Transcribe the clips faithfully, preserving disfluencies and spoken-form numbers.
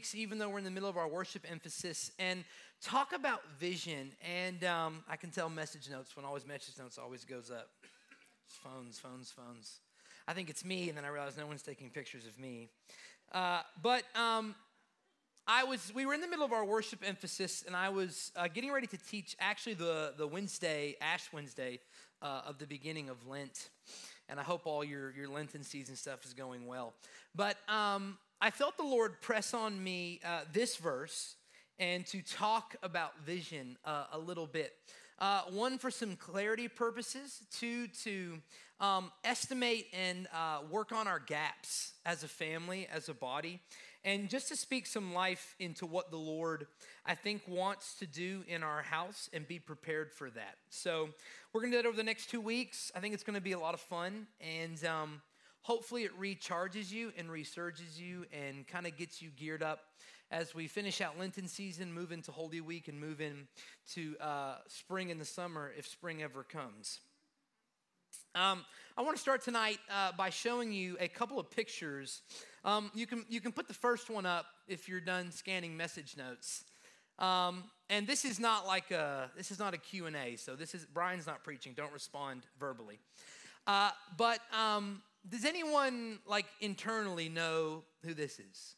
weeks, even though we're in the middle of our worship emphasis, and talk about vision. And um, I can tell message notes, when always message notes always goes up. Phones, phones, phones. I think it's me, and then I realize no one's taking pictures of me. Uh, but um, I was, we were in the middle of our worship emphasis, and I was uh, getting ready to teach actually the, the Wednesday, Ash Wednesday, uh, of the beginning of Lent. And I hope all your, your Lenten season stuff is going well. But um, I felt the Lord press on me uh, this verse and to talk about vision uh, a little bit. Uh, one, for some clarity purposes. Two, to um, estimate and uh, work on our gaps as a family, as a body. And just to speak some life into what the Lord, I think, wants to do in our house and be prepared for that. So we're going to do that over the next two weeks. I think it's going to be a lot of fun. And um, hopefully it recharges you and resurges you and kind of gets you geared up as we finish out Lenten season, move into Holy Week, and move into uh, spring and the summer, if spring ever comes. Um, I want to start tonight uh, by showing you a couple of pictures. Um, you can you can put the first one up if you're done scanning message notes. Um, and this is not like a this is not a Q and A. So this is Brian's not preaching. Don't respond verbally. Uh, but um, does anyone like internally know who this is?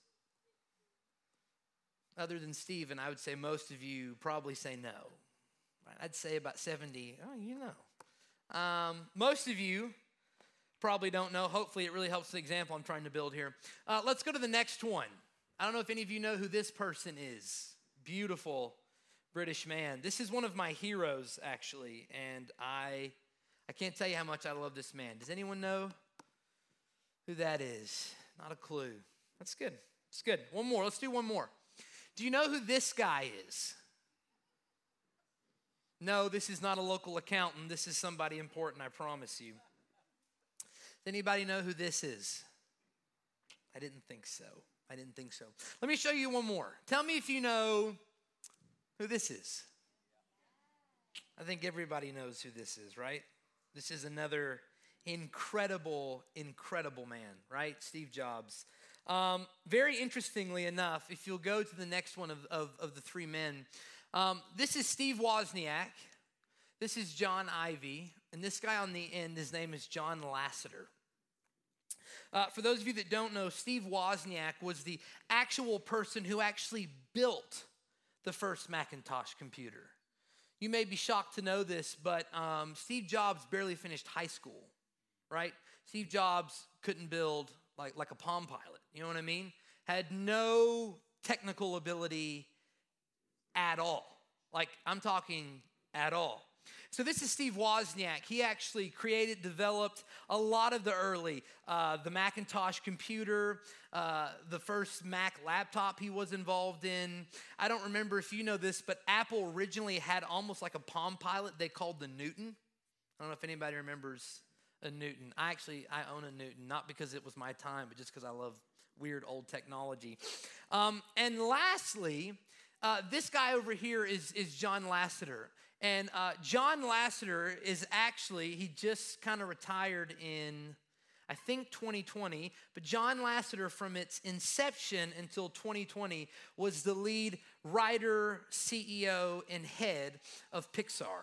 Other than Stephen, I would say most of you probably say no. I'd say about seventy. Oh, you know. Um, most of you probably don't know. Hopefully it really helps the example I'm trying to build here. Uh, let's go to the next one. I don't know if any of you know who this person is. Beautiful British man. This is one of my heroes, actually, and I I can't tell you how much I love this man. Does anyone know who that is? Not a clue. That's good. That's good. One more. Let's do one more. Do you know who this guy is? No, this is not a local accountant. This is somebody important, I promise you. Does anybody know who this is? I didn't think so. I didn't think so. Let me show you one more. Tell me if you know who this is. I think everybody knows who this is, right? This is another incredible, incredible man, right? Steve Jobs. Um, very interestingly enough, if you'll go to the next one of, of, of the three men, um, this is Steve Wozniak. This is John Ivey. And this guy on the end, his name is John Lasseter. Uh, for those of you that don't know, Steve Wozniak was the actual person who actually built the first Macintosh computer. You may be shocked to know this, but um, Steve Jobs barely finished high school, right? Steve Jobs couldn't build like, like a Palm Pilot, you know what I mean? Had no technical ability at all. Like, I'm talking at all. So this is Steve Wozniak. He actually created, developed a lot of the early, uh, the Macintosh computer, uh, the first Mac laptop he was involved in. I don't remember if you know this, but Apple originally had almost like a Palm Pilot they called the Newton. I don't know if anybody remembers a Newton. I actually, I own a Newton, not because it was my time, but just because I love weird old technology. Um, and lastly, uh, this guy over here is, is John Lasseter. And uh, John Lasseter is actually, he just kind of retired in, I think, twenty twenty. But John Lasseter, from its inception until twenty twenty, was the lead writer, C E O, and head of Pixar.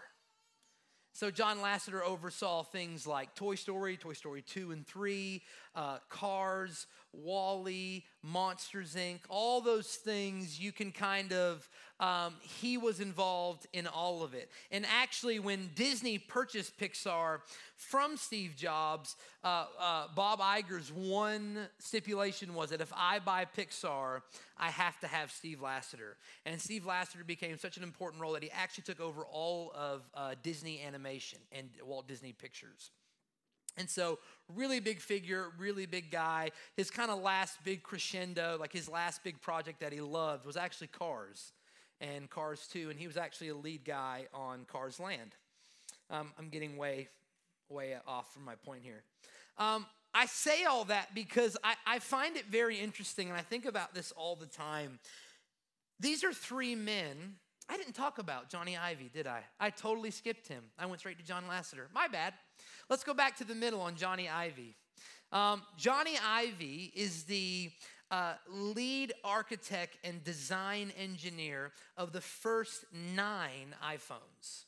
So John Lasseter oversaw things like Toy Story, Toy Story two and three, uh, Cars, WALL-E, Monsters, Incorporated, all those things you can kind of, um, he was involved in all of it. And actually, when Disney purchased Pixar from Steve Jobs, uh, uh, Bob Iger's one stipulation was that if I buy Pixar, I have to have Steve Lasseter. And Steve Lasseter became such an important role that he actually took over all of uh, Disney animation and Walt Disney Pictures. And so, really big figure, really big guy. His kind of last big crescendo, like his last big project that he loved was actually Cars and Cars two. And he was actually a lead guy on Cars Land. Um, I'm getting way, way off from my point here. Um, I say all that because I, I find it very interesting, and I think about this all the time. These are three men. I didn't talk about Johnny Ivey, did I? I totally skipped him. I went straight to John Lasseter. My bad. Let's go back to the middle on Johnny Ivey. Um, Johnny Ivey is the uh, lead architect and design engineer of the first nine iPhones.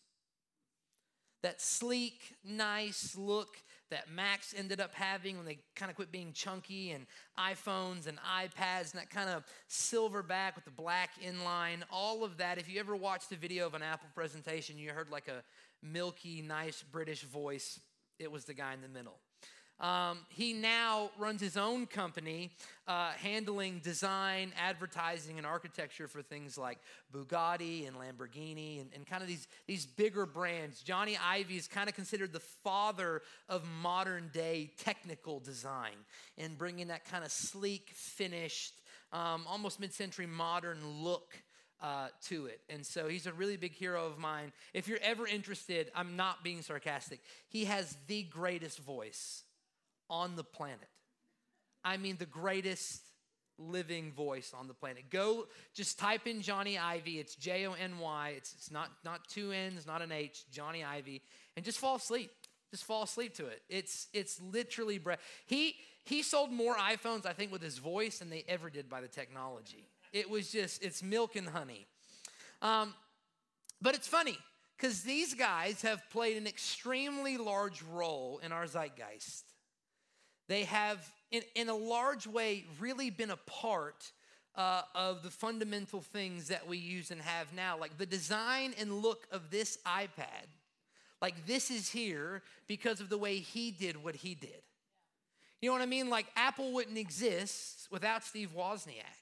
That sleek, nice look that Macs ended up having when they kind of quit being chunky, and iPhones and iPads, and that kind of silver back with the black inline, all of that. If you ever watched a video of an Apple presentation, you heard like a milky, nice British voice. It was the guy in the middle. Um, he now runs his own company uh, handling design, advertising, and architecture for things like Bugatti and Lamborghini and, and kind of these, these bigger brands. Johnny Ive is kind of considered the father of modern day technical design and bringing that kind of sleek, finished, um, almost mid-century modern look Uh, to it. And so he's a really big hero of mine. If you're ever interested, I'm not being sarcastic. He has the greatest voice on the planet. I mean, the greatest living voice on the planet. Go, just type in Johnny Ive. It's J O N Y. It's, it's not, not two N's, not an H, Johnny Ive. And just fall asleep. Just fall asleep to it. It's, it's literally, breath. He, he sold more iPhones, I think, with his voice than they ever did by the technology. It was just, it's milk and honey. Um, but it's funny, because these guys have played an extremely large role in our zeitgeist. They have, in, in a large way, really been a part uh, of the fundamental things that we use and have now. Like the design and look of this iPad, like this is here because of the way he did what he did. You know what I mean? Like Apple wouldn't exist without Steve Wozniak.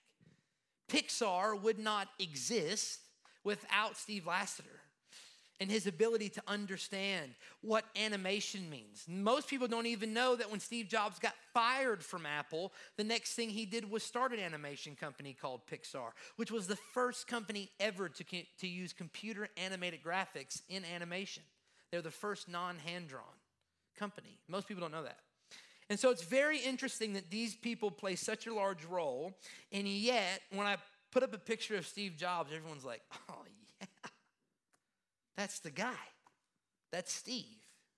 Pixar would not exist without Steve Lasseter and his ability to understand what animation means. Most people don't even know that when Steve Jobs got fired from Apple, the next thing he did was start an animation company called Pixar, which was the first company ever to, to use computer animated graphics in animation. They're the first non-hand-drawn company. Most people don't know that. And so it's very interesting that these people play such a large role, and yet when I put up a picture of Steve Jobs, everyone's like, oh yeah, that's the guy. That's Steve,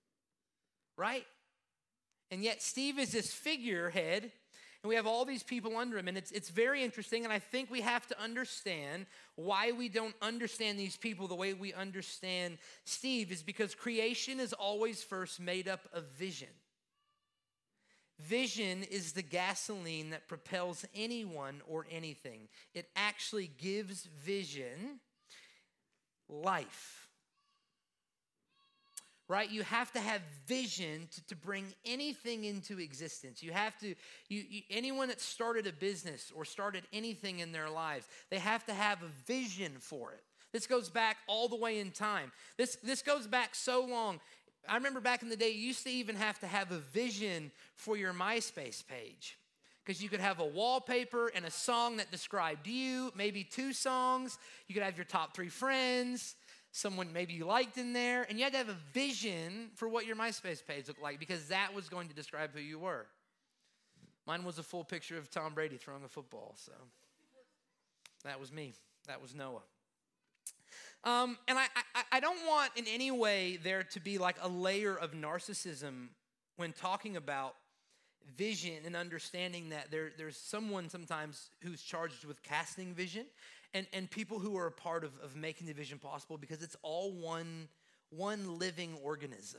right? And yet Steve is this figurehead, and we have all these people under him, and it's, it's very interesting, and I think we have to understand why we don't understand these people the way we understand Steve is because creation is always first made up of vision. Vision is the gasoline that propels anyone or anything. It actually gives vision life. Right? You have to have vision to, to bring anything into existence. You have to, you, you, anyone that started a business or started anything in their lives, they have to have a vision for it. This goes back all the way in time. This, this goes back so long. I remember back in the day, you used to even have to have a vision for your MySpace page because you could have a wallpaper and a song that described you, maybe two songs. You could have your top three friends, someone maybe you liked in there, and you had to have a vision for what your MySpace page looked like because that was going to describe who you were. Mine was a full picture of Tom Brady throwing a football, so that was me. That was Noah. Um, and I, I, I don't want in any way there to be like a layer of narcissism when talking about vision and understanding that there, there's someone sometimes who's charged with casting vision and, and people who are a part of, of making the vision possible because it's all one, one living organism.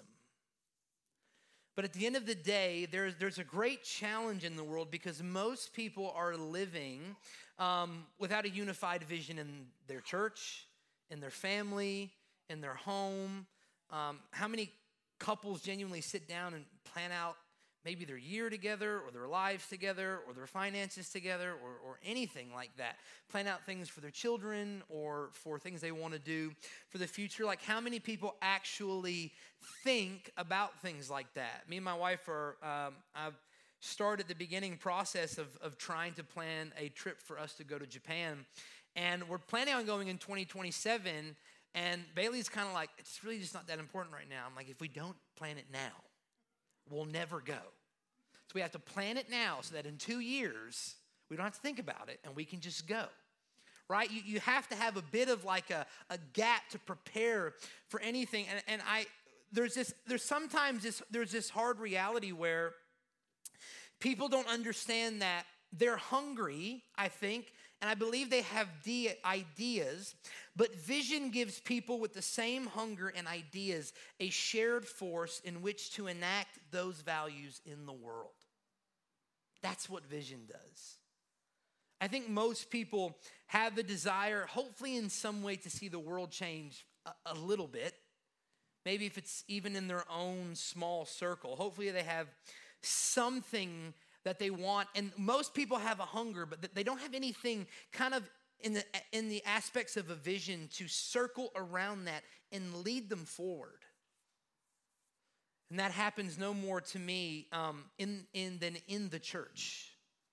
But at the end of the day, there's, there's a great challenge in the world because most people are living um, without a unified vision in their church, in their family, in their home. Um, how many couples genuinely sit down and plan out maybe their year together or their lives together or their finances together or, or anything like that? Plan out things for their children or for things they want to do for the future. Like how many people actually think about things like that? Me and my wife are, um, I've started the beginning process of, of trying to plan a trip for us to go to Japan. And we're planning on going in twenty twenty-seven, and Bailey's kind of like, it's really just not that important right now. I'm like, if we don't plan it now, we'll never go. So we have to plan it now so that in two years, we don't have to think about it, and we can just go, right? You, you have to have a bit of like a, a gap to prepare for anything. And, and I, there's this, there's sometimes this, there's this hard reality where people don't understand that they're hungry, I think, and I believe they have de- ideas, but vision gives people with the same hunger and ideas a shared force in which to enact those values in the world. That's what vision does. I think most people have the desire, hopefully in some way, to see the world change a, a little bit. Maybe if it's even in their own small circle. Hopefully they have something that they want. And most people have a hunger, but they don't have anything kind of in the, in the aspects of a vision to circle around that and lead them forward. And that happens no more to me um, in, in than in the church.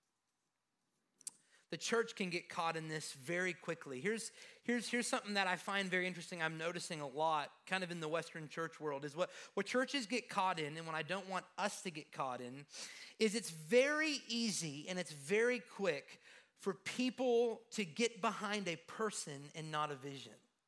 The church can get caught in this very quickly. Here's, here's, here's something that I find very interesting. I'm noticing a lot kind of in the Western church world is what, what churches get caught in, and what I don't want us to get caught in, is it's very easy and it's very quick for people to get behind a person and not a vision.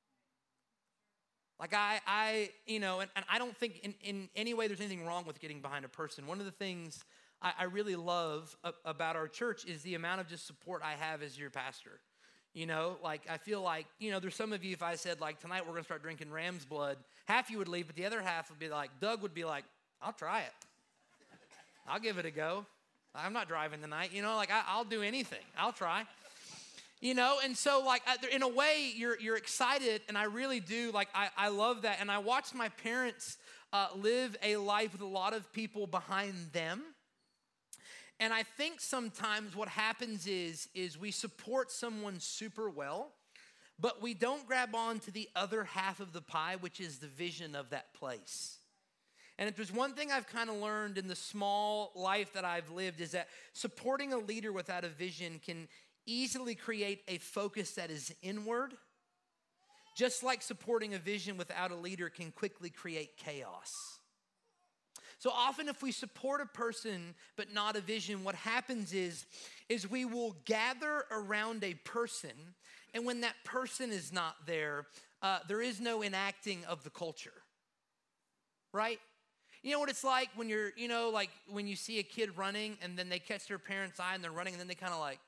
Like I, I you know, and, and I don't think in, in any way there's anything wrong with getting behind a person. One of the things I, I really love a, about our church is the amount of just support I have as your pastor. You know, like I feel like, you know, there's some of you, if I said like tonight we're going to start drinking ram's blood, half you would leave, but the other half would be like, Doug would be like, I'll try it. I'll give it a go. I'm not driving tonight. You know, like I, I'll do anything. I'll try. You know, and so like in a way you're you're excited, and I really do. Like I, I love that. And I watched my parents uh, live a life with a lot of people behind them. And I think sometimes what happens is, is we support someone super well, but we don't grab on to the other half of the pie, which is the vision of that place. And if there's one thing I've kind of learned in the small life that I've lived, is that supporting a leader without a vision can easily create a focus that is inward, just like supporting a vision without a leader can quickly create chaos. So often if we support a person but not a vision, what happens is, is we will gather around a person, and when that person is not there, uh, there is no enacting of the culture, right? You know what it's like when you're, you know, like when you see a kid running and then they catch their parent's eye and they're running and then they kind of like,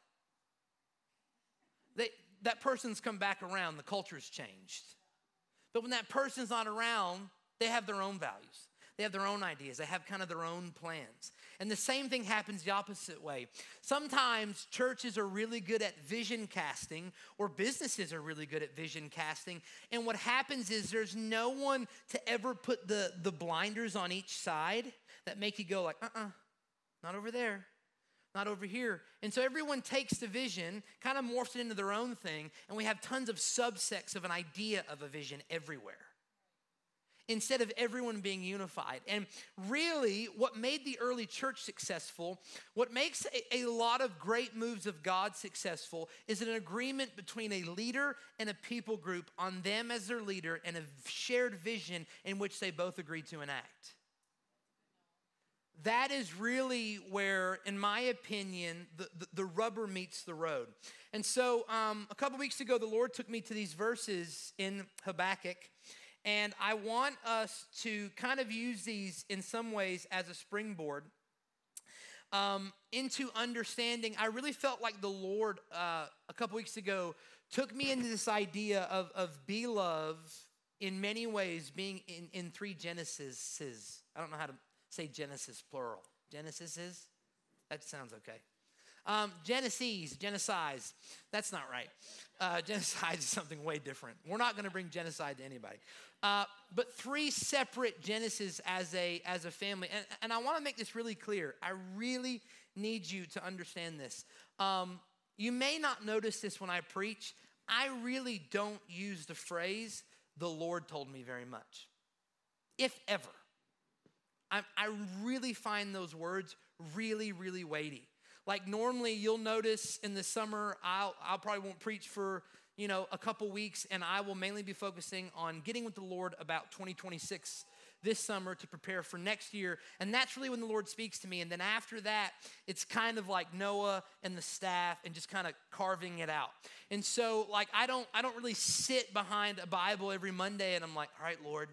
They, that person's come back around, the culture's changed. But when that person's not around, they have their own values. They have their own ideas. They have kind of their own plans. And the same thing happens the opposite way. Sometimes churches are really good at vision casting, or businesses are really good at vision casting. And what happens is there's no one to ever put the, the blinders on each side that make you go like, uh-uh, not over there. Not over here. And so everyone takes the vision, kind of morphs it into their own thing, and we have tons of subsects of an idea of a vision everywhere, instead of everyone being unified. And really, what made the early church successful, what makes a, a lot of great moves of God successful, is an agreement between a leader and a people group on them as their leader, and a shared vision in which they both agreed to enact. That is really where, in my opinion, the, the, the rubber meets the road. And so um, a couple weeks ago, the Lord took me to these verses in Habakkuk. And I want us to kind of use these in some ways as a springboard um, into understanding. I really felt like the Lord uh, a couple weeks ago took me into this idea of, of be love in many ways being in, in three Genesis. I don't know how to say Genesis plural. Genesis is? That sounds okay. Um, Genesis, genocides. That's not right. Uh, genocide is something way different. We're not going to bring genocide to anybody. Uh, but three separate Genesis as a as a family. And, and I want to make this really clear. I really need you to understand this. Um, you may not notice this when I preach. I really don't use the phrase, the Lord told me, very much, if ever. I, I really find those words really, really weighty. Like normally you'll notice in the summer, I'll, I'll probably won't preach for, you know, a couple weeks, and I will mainly be focusing on getting with the Lord about twenty twenty-six this summer to prepare for next year. And that's really when the Lord speaks to me. And then after that, it's kind of like Noah and the staff and just kind of carving it out. And so like I don't I don't really sit behind a Bible every Monday and I'm like, all right, Lord,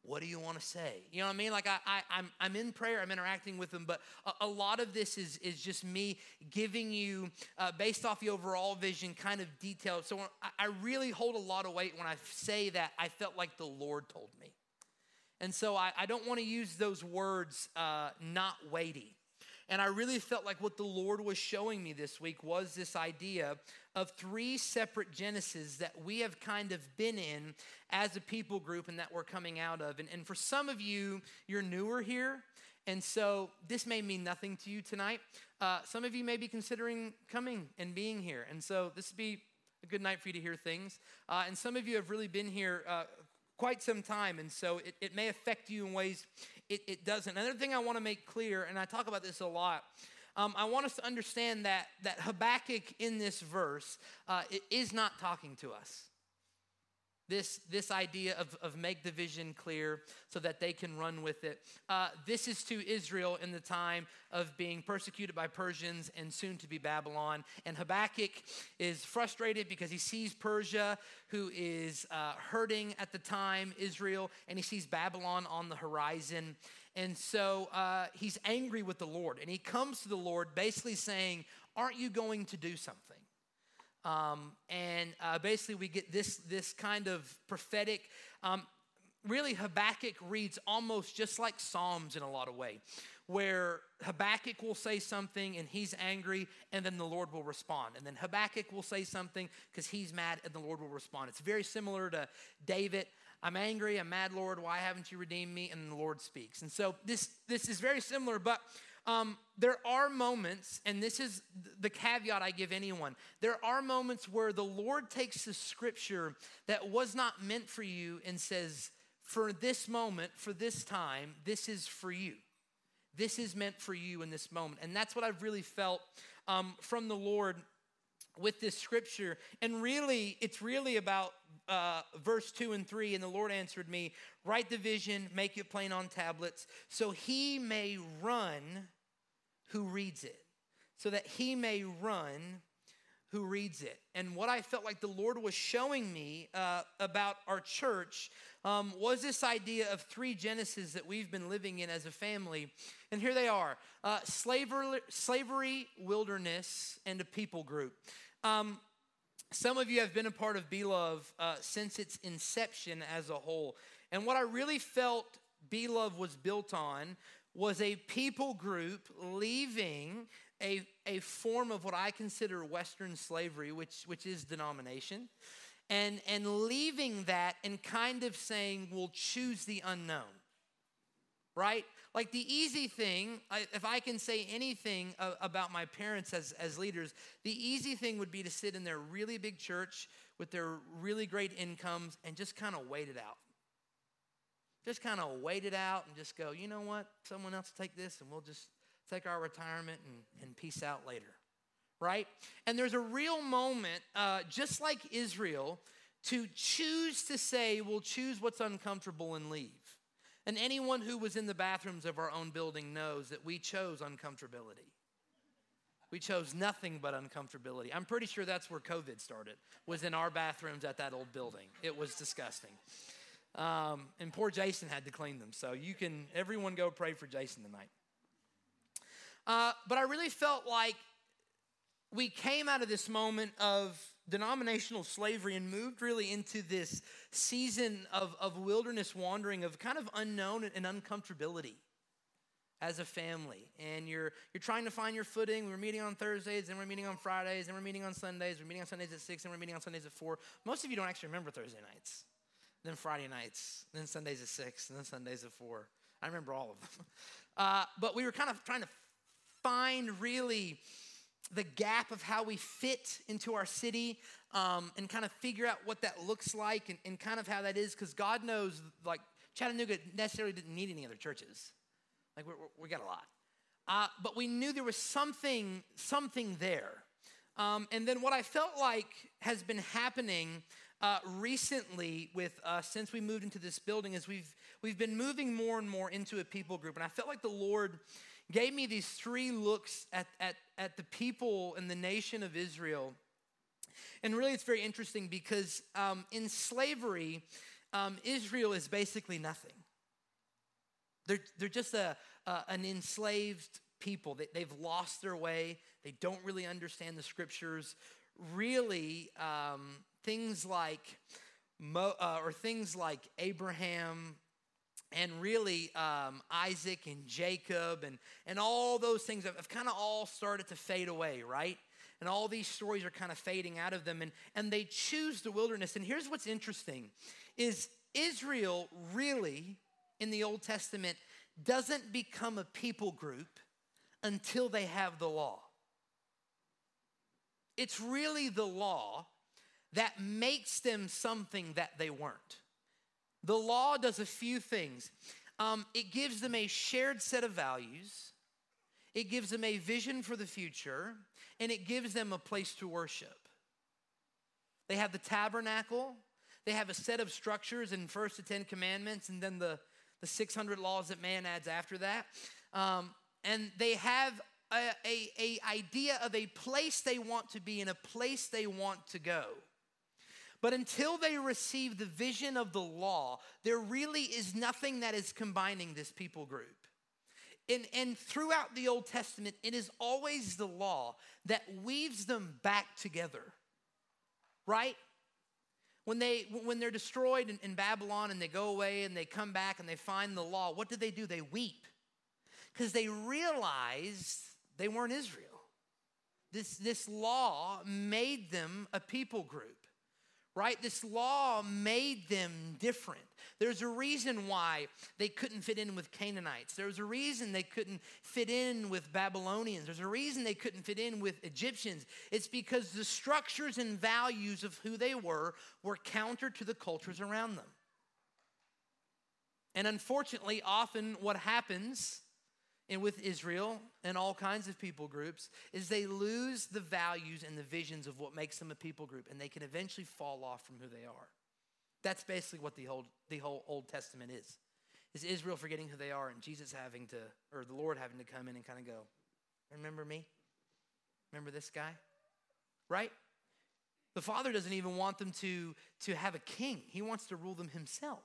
what do you want to say? You know what I mean? Like I, I, I'm, I'm in prayer, I'm interacting with them, but a, a lot of this is, is just me giving you, uh, based off the overall vision, kind of detail. So I, I really hold a lot of weight when I say that I felt like the Lord told me. And so I, I don't want to use those words, uh, not weighty. And I really felt like what the Lord was showing me this week was this idea of three separate Genesis that we have kind of been in as a people group and that we're coming out of. And, and for some of you, you're newer here, and so this may mean nothing to you tonight. Uh, some of you may be considering coming and being here, and so this would be a good night for you to hear things. Uh, and some of you have really been here uh, quite some time, and so it, it may affect you in ways It, it doesn't. Another thing I want to make clear, and I talk about this a lot, um, I want us to understand that, that Habakkuk in this verse uh, it is not talking to us. This, this idea of, of make the vision clear so that they can run with it. Uh, this is to Israel in the time of being persecuted by Persians and soon to be Babylon. And Habakkuk is frustrated because he sees Persia, who is uh, hurting at the time, Israel, and he sees Babylon on the horizon. And so uh, he's angry with the Lord. And he comes to the Lord basically saying, aren't you going to do something? Um, and uh, basically we get this, this kind of prophetic, um, really Habakkuk reads almost just like Psalms in a lot of ways, where Habakkuk will say something and he's angry and then the Lord will respond. And then Habakkuk will say something because he's mad and the Lord will respond. It's very similar to David. I'm angry, I'm mad, Lord, why haven't you redeemed me? And the Lord speaks. And so this, this is very similar, but Um, there are moments, and this is the caveat I give anyone, there are moments where the Lord takes the scripture that was not meant for you and says, for this moment, for this time, this is for you. This is meant for you in this moment. And that's what I've really felt um, from the Lord with this scripture. And really, it's really about uh, verse two and three. And the Lord answered me, write the vision, make it plain on tablets, so he may run who reads it, so that he may run who reads it. And what I felt like the Lord was showing me uh, about our church um, was this idea of three Genesis that we've been living in as a family. And here they are, uh, slavery, slavery, wilderness, and a people group. Um, some of you have been a part of Be-Love uh, since its inception as a whole. And what I really felt Be-Love was built on was a people group leaving a, a form of what I consider Western slavery, which, which is denomination, and, and leaving that and kind of saying, we'll choose the unknown, right? Like the easy thing, if I can say anything about my parents as, as leaders, the easy thing would be to sit in their really big church with their really great incomes and just kind of wait it out. Just kind of wait it out and just go, you know what? Someone else will take this and we'll just take our retirement and, and peace out later, right? And there's a real moment, uh, just like Israel, to choose to say, we'll choose what's uncomfortable and leave. And anyone who was in the bathrooms of our own building knows that we chose uncomfortability. We chose nothing but uncomfortability. I'm pretty sure that's where COVID started, was in our bathrooms at that old building. It was disgusting. Um, and poor Jason had to clean them. So you can, everyone go pray for Jason tonight. Uh, but I really felt like we came out of this moment of denominational slavery and moved really into this season of, of wilderness wandering, of kind of unknown and uncomfortability as a family. And you're you're trying to find your footing. We're meeting on Thursdays, and we're meeting on Fridays, and we're meeting on Sundays. We're meeting on Sundays at six, and we're meeting on Sundays at four. Most of you don't actually remember Thursday nights. Then Friday nights, then Sundays at six, and then Sundays at four. I remember all of them. Uh, but we were kind of trying to find really the gap of how we fit into our city um, and kind of figure out what that looks like and, and kind of how that is, because God knows, like, Chattanooga necessarily didn't need any other churches. Like, we we got a lot. Uh, but we knew there was something, something there. Um, and then what I felt like has been happening Uh, recently with us, since we moved into this building, is we've we've been moving more and more into a people group. And I felt like the Lord gave me these three looks at, at, at the people and the nation of Israel. And really it's very interesting because um, in slavery, um, Israel is basically nothing. They're, they're just a, uh, an enslaved people. They, they've lost their way. They don't really understand the scriptures. Really, um, things like Mo, uh, or things like Abraham and really um, Isaac and Jacob and, and all those things have, have kind of all started to fade away, right? And all these stories are kind of fading out of them, and, and they choose the wilderness. And here's what's interesting, is Israel really, in the Old Testament, doesn't become a people group until they have the law. It's really the law that makes them something that they weren't. The law does a few things. Um, it gives them a shared set of values. It gives them a vision for the future, and it gives them a place to worship. They have the tabernacle. They have a set of structures, and first the Ten Commandments, and then the, the six hundred laws that man adds after that. Um, and they have a, a, a idea of a place they want to be and a place they want to go. But until they receive the vision of the law, there really is nothing that is combining this people group. And, and throughout the Old Testament, it is always the law that weaves them back together, right? When, they, when they're destroyed in, in Babylon and they go away and they come back and they find the law, what do they do? They weep because they realize they weren't Israel. This, this law made them a people group. Right? This law made them different. There's a reason why they couldn't fit in with Canaanites. There's a reason they couldn't fit in with Babylonians. There's a reason they couldn't fit in with Egyptians. It's because the structures and values of who they were were counter to the cultures around them. And unfortunately, often what happens and with Israel and all kinds of people groups is they lose the values and the visions of what makes them a people group, and they can eventually fall off from who they are. That's basically what the whole, the whole Old Testament is, is Israel forgetting who they are and Jesus having to, or the Lord having to come in and kind of go, remember me? Remember this guy? Right? The Father doesn't even want them to, to have a king. He wants to rule them himself.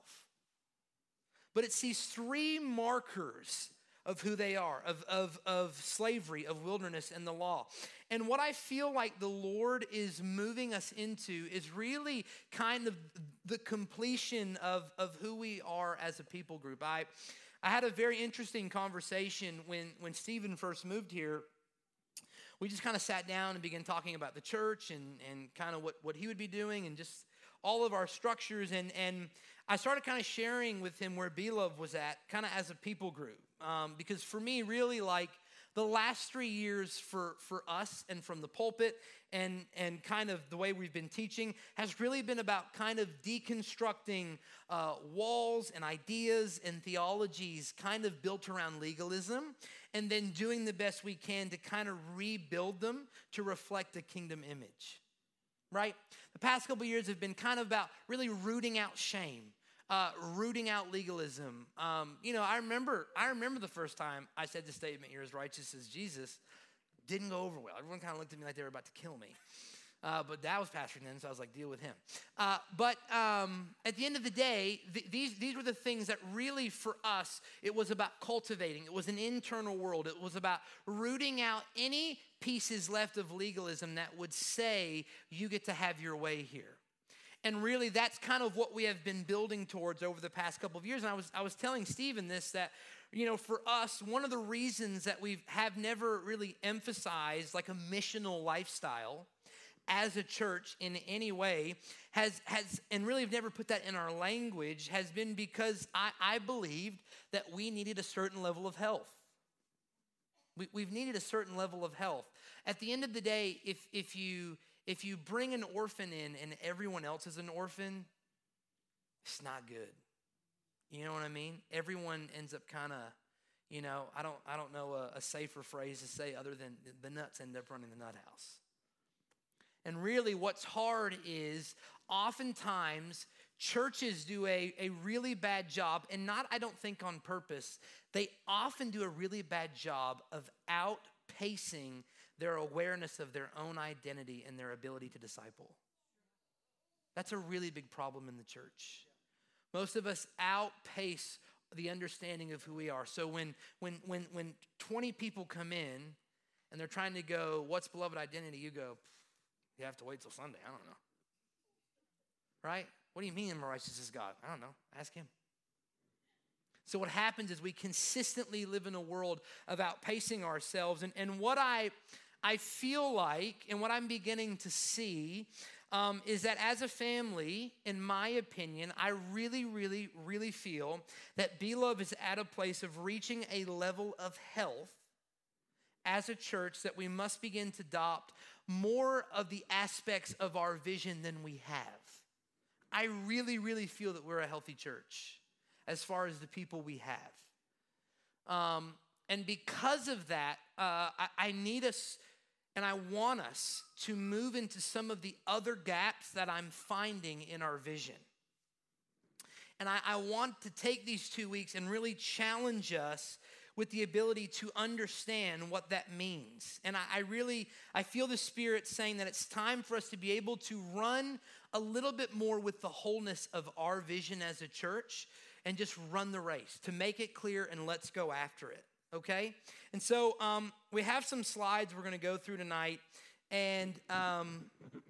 But it's these three markers of who they are, of, of, of slavery, of wilderness, and the law. And what I feel like the Lord is moving us into is really kind of the completion of, of who we are as a people group. I, I had a very interesting conversation when, when Stephen first moved here. We just kind of sat down and began talking about the church and, and kind of what, what he would be doing and just all of our structures. And, and I started kind of sharing with him where B-Love was at, kind of as a people group. Um, because for me, really, like the last three years for, for us and from the pulpit and, and kind of the way we've been teaching has really been about kind of deconstructing uh, walls and ideas and theologies kind of built around legalism and then doing the best we can to kind of rebuild them to reflect a kingdom image, right? The past couple years have been kind of about really rooting out shame. Uh, rooting out legalism. Um, you know, I remember I remember the first time I said the statement, you're as righteous as Jesus, didn't go over well. Everyone kind of looked at me like they were about to kill me. Uh, but Dad was pastoring then, so I was like, deal with him. Uh, but um, at the end of the day, th- these, these were the things that really, for us, it was about cultivating. It was an internal world. It was about rooting out any pieces left of legalism that would say, you get to have your way here. And really, that's kind of what we have been building towards over the past couple of years. And I was I was telling Stephen this, that, you know, for us, one of the reasons that we have never really emphasized like a missional lifestyle as a church in any way has, has and really have never put that in our language has been because I, I believed that we needed a certain level of health. We, we've needed a certain level of health. At the end of the day, if if you... If you bring an orphan in and everyone else is an orphan, it's not good. You know what I mean? Everyone ends up kind of, you know, I don't I don't know a, a safer phrase to say other than the nuts end up running the nut house. And really what's hard is oftentimes churches do a, a really bad job, and not, I don't think on purpose, they often do a really bad job of outpacing their awareness of their own identity and their ability to disciple. That's a really big problem in the church. Most of us outpace the understanding of who we are. So when when when when twenty people come in and they're trying to go, what's beloved identity? You go, you have to wait till Sunday. I don't know. Right? What do you mean more righteous is God? I don't know. Ask him. So what happens is we consistently live in a world of outpacing ourselves. And, and what I, I feel like and what I'm beginning to see um, is that as a family, in my opinion, I really, really, really feel that Beloved is at a place of reaching a level of health as a church that we must begin to adopt more of the aspects of our vision than we have. I really, really feel that we're a healthy church as far as the people we have. Um, and because of that, uh, I, I need us and I want us to move into some of the other gaps that I'm finding in our vision. And I, I want to take these two weeks and really challenge us with the ability to understand what that means. And I, I really, I feel the Spirit saying that it's time for us to be able to run a little bit more with the wholeness of our vision as a church and just run the race, to make it clear and let's go after it, okay? And so um, we have some slides we're gonna go through tonight, and um,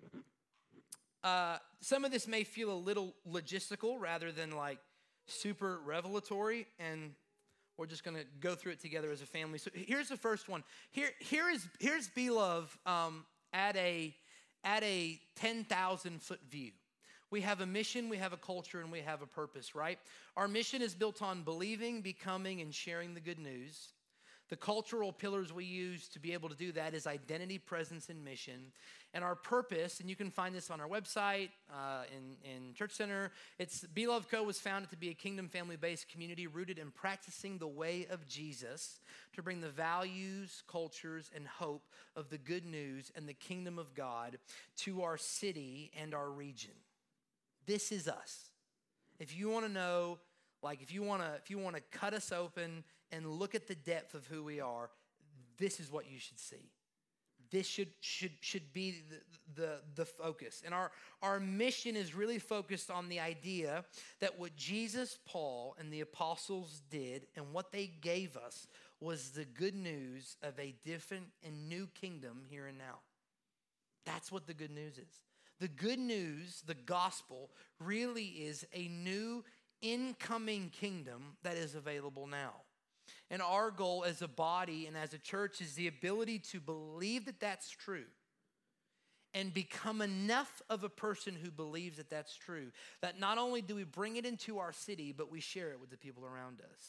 uh, some of this may feel a little logistical rather than like super revelatory, and we're just gonna go through it together as a family. So here's the first one. Here, here is here's Beloved um, at a at a ten thousand foot view. We have a mission, we have a culture, and we have a purpose, right? Our mission is built on believing, becoming, and sharing the good news. The cultural pillars we use to be able to do that is identity, presence, and mission. And our purpose, and you can find this on our website, uh, in, in Church Center, it's Beloved Co. was founded to be a kingdom family-based community rooted in practicing the way of Jesus to bring the values, cultures, and hope of the good news and the kingdom of God to our city and our region. This is us. If you want to know, like if you want to if you want to cut us open and look at the depth of who we are, this is what you should see. This should should should be the, the, the focus. And our, our mission is really focused on the idea that what Jesus, Paul, and the apostles did and what they gave us was the good news of a different and new kingdom here and now. That's what the good news is. The good news, the gospel, really is a new incoming kingdom that is available now. And our goal as a body and as a church is the ability to believe that that's true and become enough of a person who believes that that's true, that not only do we bring it into our city, but we share it with the people around us.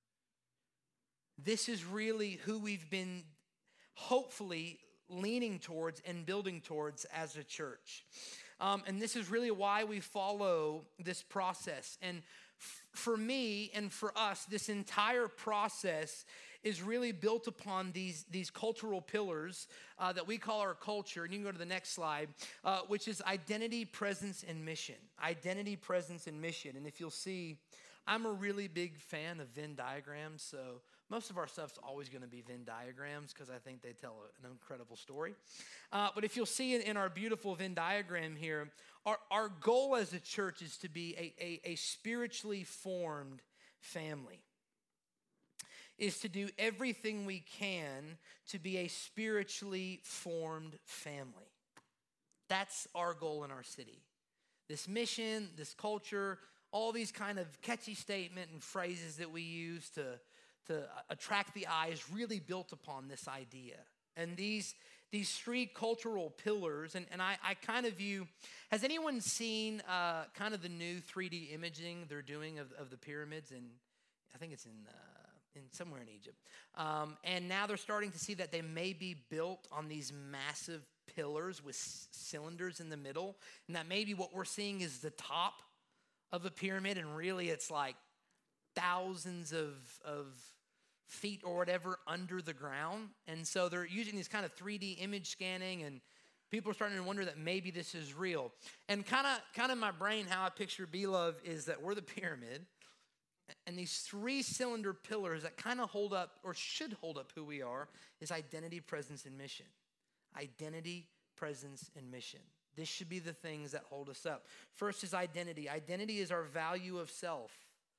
This is really who we've been hopefully leaning towards and building towards as a church. Um, and this is really why we follow this process. And f- for me and for us, this entire process is really built upon these, these cultural pillars uh, that we call our culture. And you can go to the next slide, uh, which is identity, presence, and mission. Identity, presence, and mission. And if you'll see, I'm a really big fan of Venn diagrams, so most of our stuff's always going to be Venn diagrams because I think they tell an incredible story. Uh, but if you'll see it in our beautiful Venn diagram here, our, our goal as a church is to be a, a, a spiritually formed family, is to do everything we can to be a spiritually formed family. That's our goal in our city. This mission, this culture, all these kind of catchy statement and phrases that we use to, to attract the eye is really built upon this idea. And these, these three cultural pillars, and, and I, I kind of view, has anyone seen uh, kind of the new three D imaging they're doing of, of the pyramids? And I think it's in, uh, in somewhere in Egypt. Um, and now they're starting to see that they may be built on these massive pillars with c- cylinders in the middle. And that maybe what we're seeing is the top of a pyramid, and really it's like thousands of, of feet or whatever under the ground. And so they're using these kind of three D image scanning, and people are starting to wonder that maybe this is real. And kind of kind of in my brain, how I picture Beloved is that we're the pyramid, and these three cylinder pillars that kind of hold up, or should hold up who we are, is identity, presence, and mission. Identity, presence, and mission. This should be the things that hold us up. First is identity. Identity is our value of self.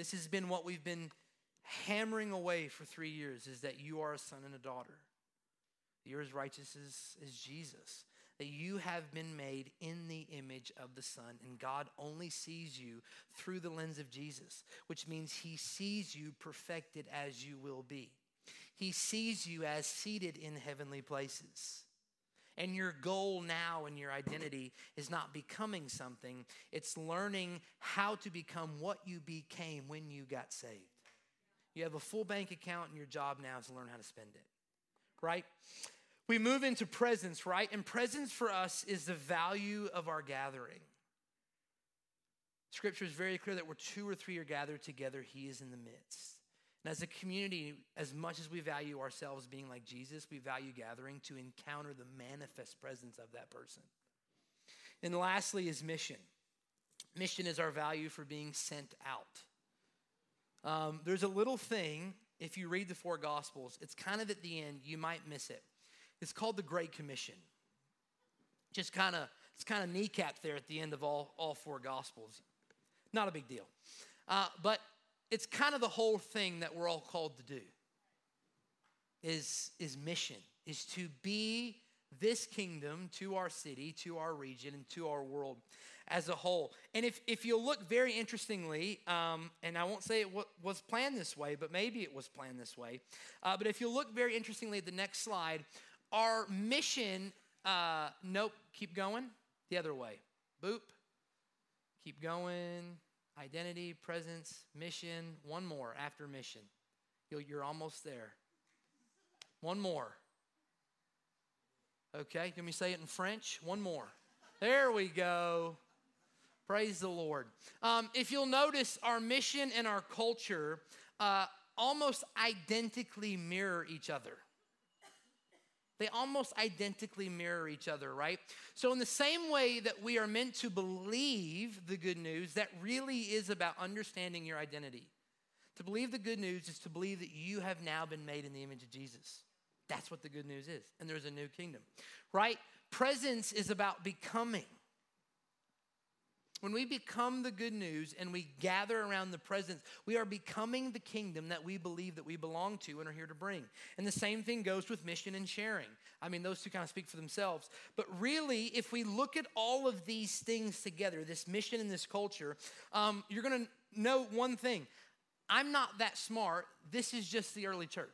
This has been what we've been hammering away for three years, is that you are a son and a daughter. You're as righteous as, as Jesus. That you have been made in the image of the Son, and God only sees you through the lens of Jesus, which means he sees you perfected as you will be. He sees you as seated in heavenly places. And your goal now and your identity is not becoming something. It's learning how to become what you became when you got saved. You have a full bank account, and your job now is to learn how to spend it, right? We move into presence, right? And presence for us is the value of our gathering. Scripture is very clear that where two or three are gathered together, he is in the midst. And as a community, as much as we value ourselves being like Jesus, we value gathering to encounter the manifest presence of that person. And lastly is mission. Mission is our value for being sent out. Um, there's a little thing, if you read the four Gospels, it's kind of at the end, you might miss it. It's called the Great Commission. Just kind of, it's kind of kneecapped there at the end of all, all four Gospels. Not a big deal. Uh, but it's kind of the whole thing that we're all called to do. Is, is mission, is to be this kingdom to our city, to our region, and to our world as a whole. And if, if you'll look very interestingly, um, and I won't say it w- was planned this way, but maybe it was planned this way. Uh, but if you look very interestingly at the next slide, our mission, uh, nope, keep going, the other way. Boop, keep going, identity, presence, mission, one more after mission. You'll, you're almost there. One more. Okay, can we say it in French? One more. There we go. Praise the Lord. Um, if you'll notice, our mission and our culture uh, almost identically mirror each other. They almost identically mirror each other, right? So in the same way that we are meant to believe the good news, that really is about understanding your identity. To believe the good news is to believe that you have now been made in the image of Jesus. That's what the good news is. And there's a new kingdom, right? Presence is about becoming. When we become the good news and we gather around the presence, we are becoming the kingdom that we believe that we belong to and are here to bring. And the same thing goes with mission and sharing. I mean, those two kind of speak for themselves. But really, if we look at all of these things together, this mission and this culture, um, you're going to know one thing. I'm not that smart. This is just the early church.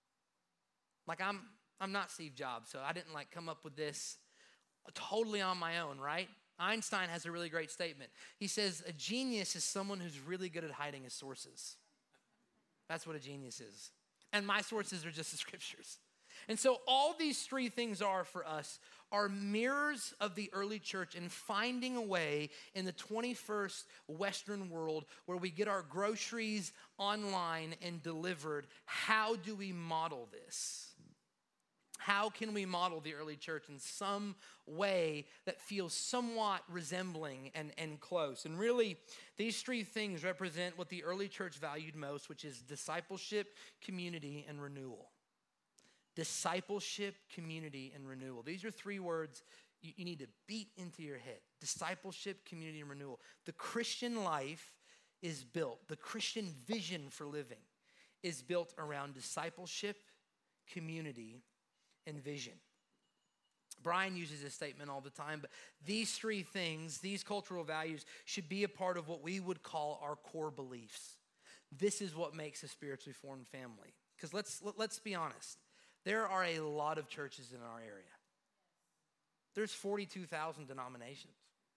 Like, I'm, I'm not Steve Jobs, so I didn't, like, come up with this totally on my own, right? Einstein has a really great statement. He says, a genius is someone who's really good at hiding his sources. That's what a genius is. And my sources are just the scriptures. And so all these three things are for us are mirrors of the early church and finding a way in the twenty-first Western world where we get our groceries online and delivered. How do we model this? How can we model the early church in some way that feels somewhat resembling and, and close? And really, these three things represent what the early church valued most, which is discipleship, community, and renewal. Discipleship, community, and renewal. These are three words you, you need to beat into your head. Discipleship, community, and renewal. The Christian life is built, the Christian vision for living is built around discipleship, community, and vision. Brian uses this statement all the time, but these three things, these cultural values, should be a part of what we would call our core beliefs. This is what makes a spiritually formed family. Because let's let's be honest, there are a lot of churches in our area. There's forty-two thousand denominations,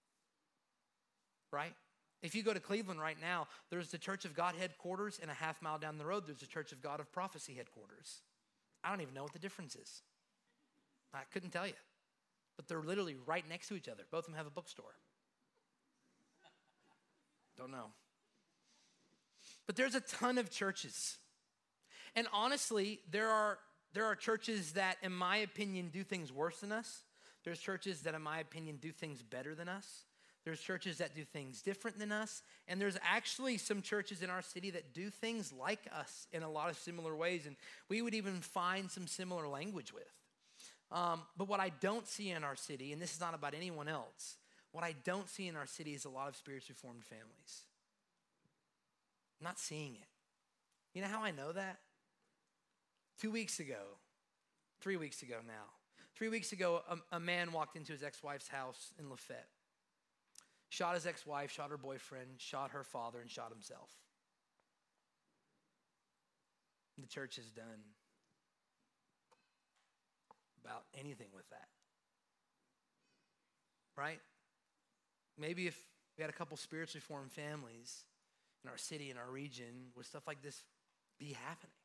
right? If you go to Cleveland right now, there's the Church of God headquarters, and a half mile down the road, there's the Church of God of Prophecy headquarters. I don't even know what the difference is. I couldn't tell you. But they're literally right next to each other. Both of them have a bookstore. Don't know. But there's a ton of churches. And honestly, there are, there are churches that, in my opinion, do things worse than us. There's churches that, in my opinion, do things better than us. There's churches that do things different than us. And there's actually some churches in our city that do things like us in a lot of similar ways. And we would even find some similar language with. Um, but what I don't see in our city, and this is not about anyone else, what I don't see in our city is a lot of spiritually formed families. I'm not seeing it. You know how I know that? Two weeks ago, three weeks ago now, three weeks ago, a, a man walked into his ex-wife's house in Lafayette, shot his ex-wife, shot her boyfriend, shot her father, and shot himself. The church has done about anything with that, right? Maybe if we had a couple spiritually formed families in our city, in our region, would stuff like this be happening?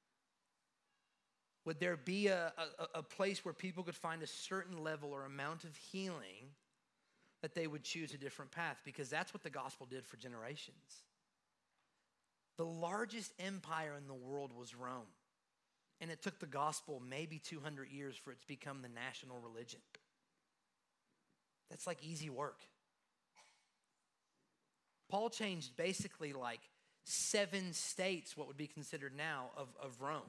Would there be a, a, a place where people could find a certain level or amount of healing that they would choose a different path? Because that's what the gospel did for generations. The largest empire in the world was Rome. And it took the gospel maybe two hundred years for it to become the national religion. That's like easy work. Paul changed basically like seven states, what would be considered now, of, of Rome.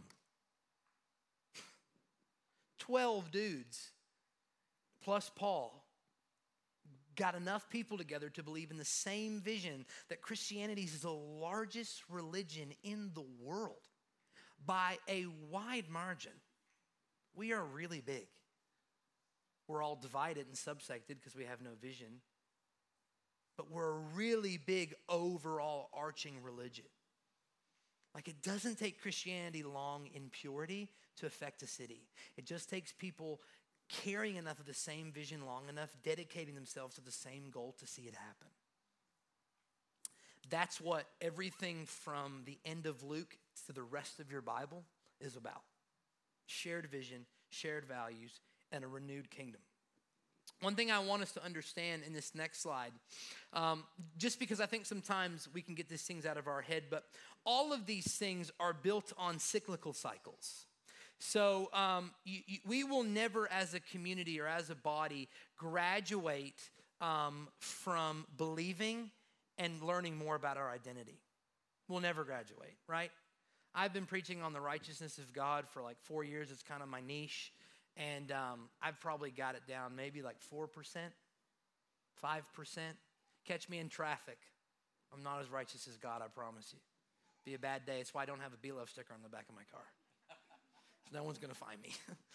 Twelve dudes, plus Paul, got enough people together to believe in the same vision that Christianity is the largest religion in the world by a wide margin. We are really big. We're all divided and subsected because we have no vision. But we're a really big overall arching religion. Like, it doesn't take Christianity long in purity to affect a city. It just takes people carrying enough of the same vision long enough, dedicating themselves to the same goal to see it happen. That's what everything from the end of Luke to the rest of your Bible is about. Shared vision, shared values, and a renewed kingdom. One thing I want us to understand in this next slide, um, just because I think sometimes we can get these things out of our head, but all of these things are built on cyclical cycles. So um, you, you, we will never as a community or as a body graduate um, from believing and learning more about our identity. We'll never graduate, right? I've been preaching on the righteousness of God for like four years. It's kind of my niche. And um, I've probably got it down maybe like four percent, five percent. Catch me in traffic. I'm not as righteous as God, I promise you. Be a bad day. It's why I don't have a Be Love sticker on the back of my car. So no one's going to find me.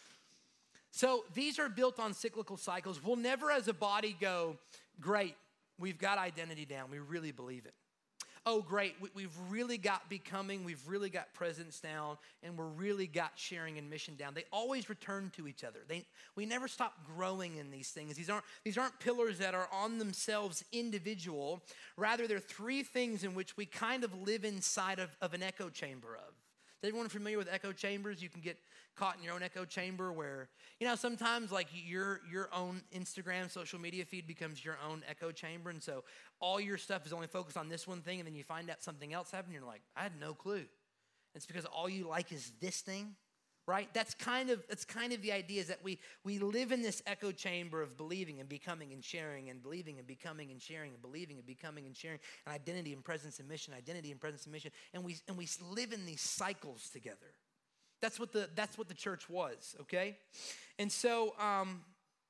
So these are built on cyclical cycles. We'll never as a body go, great, we've got identity down. We really believe it. Oh, great, we, we've really got becoming, we've really got presence down, and we're really got sharing and mission down. They always return to each other. They, we never stop growing in these things. These aren't, these aren't pillars that are on themselves individual. Rather, they're three things in which we kind of live inside of, of an echo chamber of. Is everyone familiar with echo chambers? You can get caught in your own echo chamber where, you know, sometimes like your your own Instagram social media feed becomes your own echo chamber. And so all your stuff is only focused on this one thing. And then you find out something else happened. And you're like, I had no clue. It's because all you like is this thing, right? That's kind of that's kind of the idea is that we we live in this echo chamber of believing and becoming and sharing and believing and becoming and sharing and believing and becoming and sharing and identity and presence and mission, identity and presence and mission. And we and we live in these cycles together. That's what the that's what the church was, okay? And so um,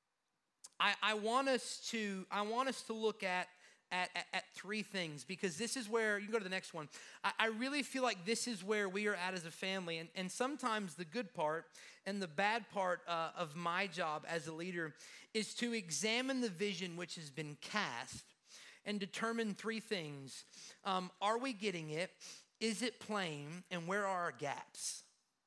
I, I want us to I want us to look at At, at, at three things, because this is where, you can go to the next one. I, I really feel like this is where we are at as a family. And, and sometimes the good part and the bad part uh, of my job as a leader is to examine the vision which has been cast and determine three things. Um, are we getting it? Is it plain? And where are our gaps?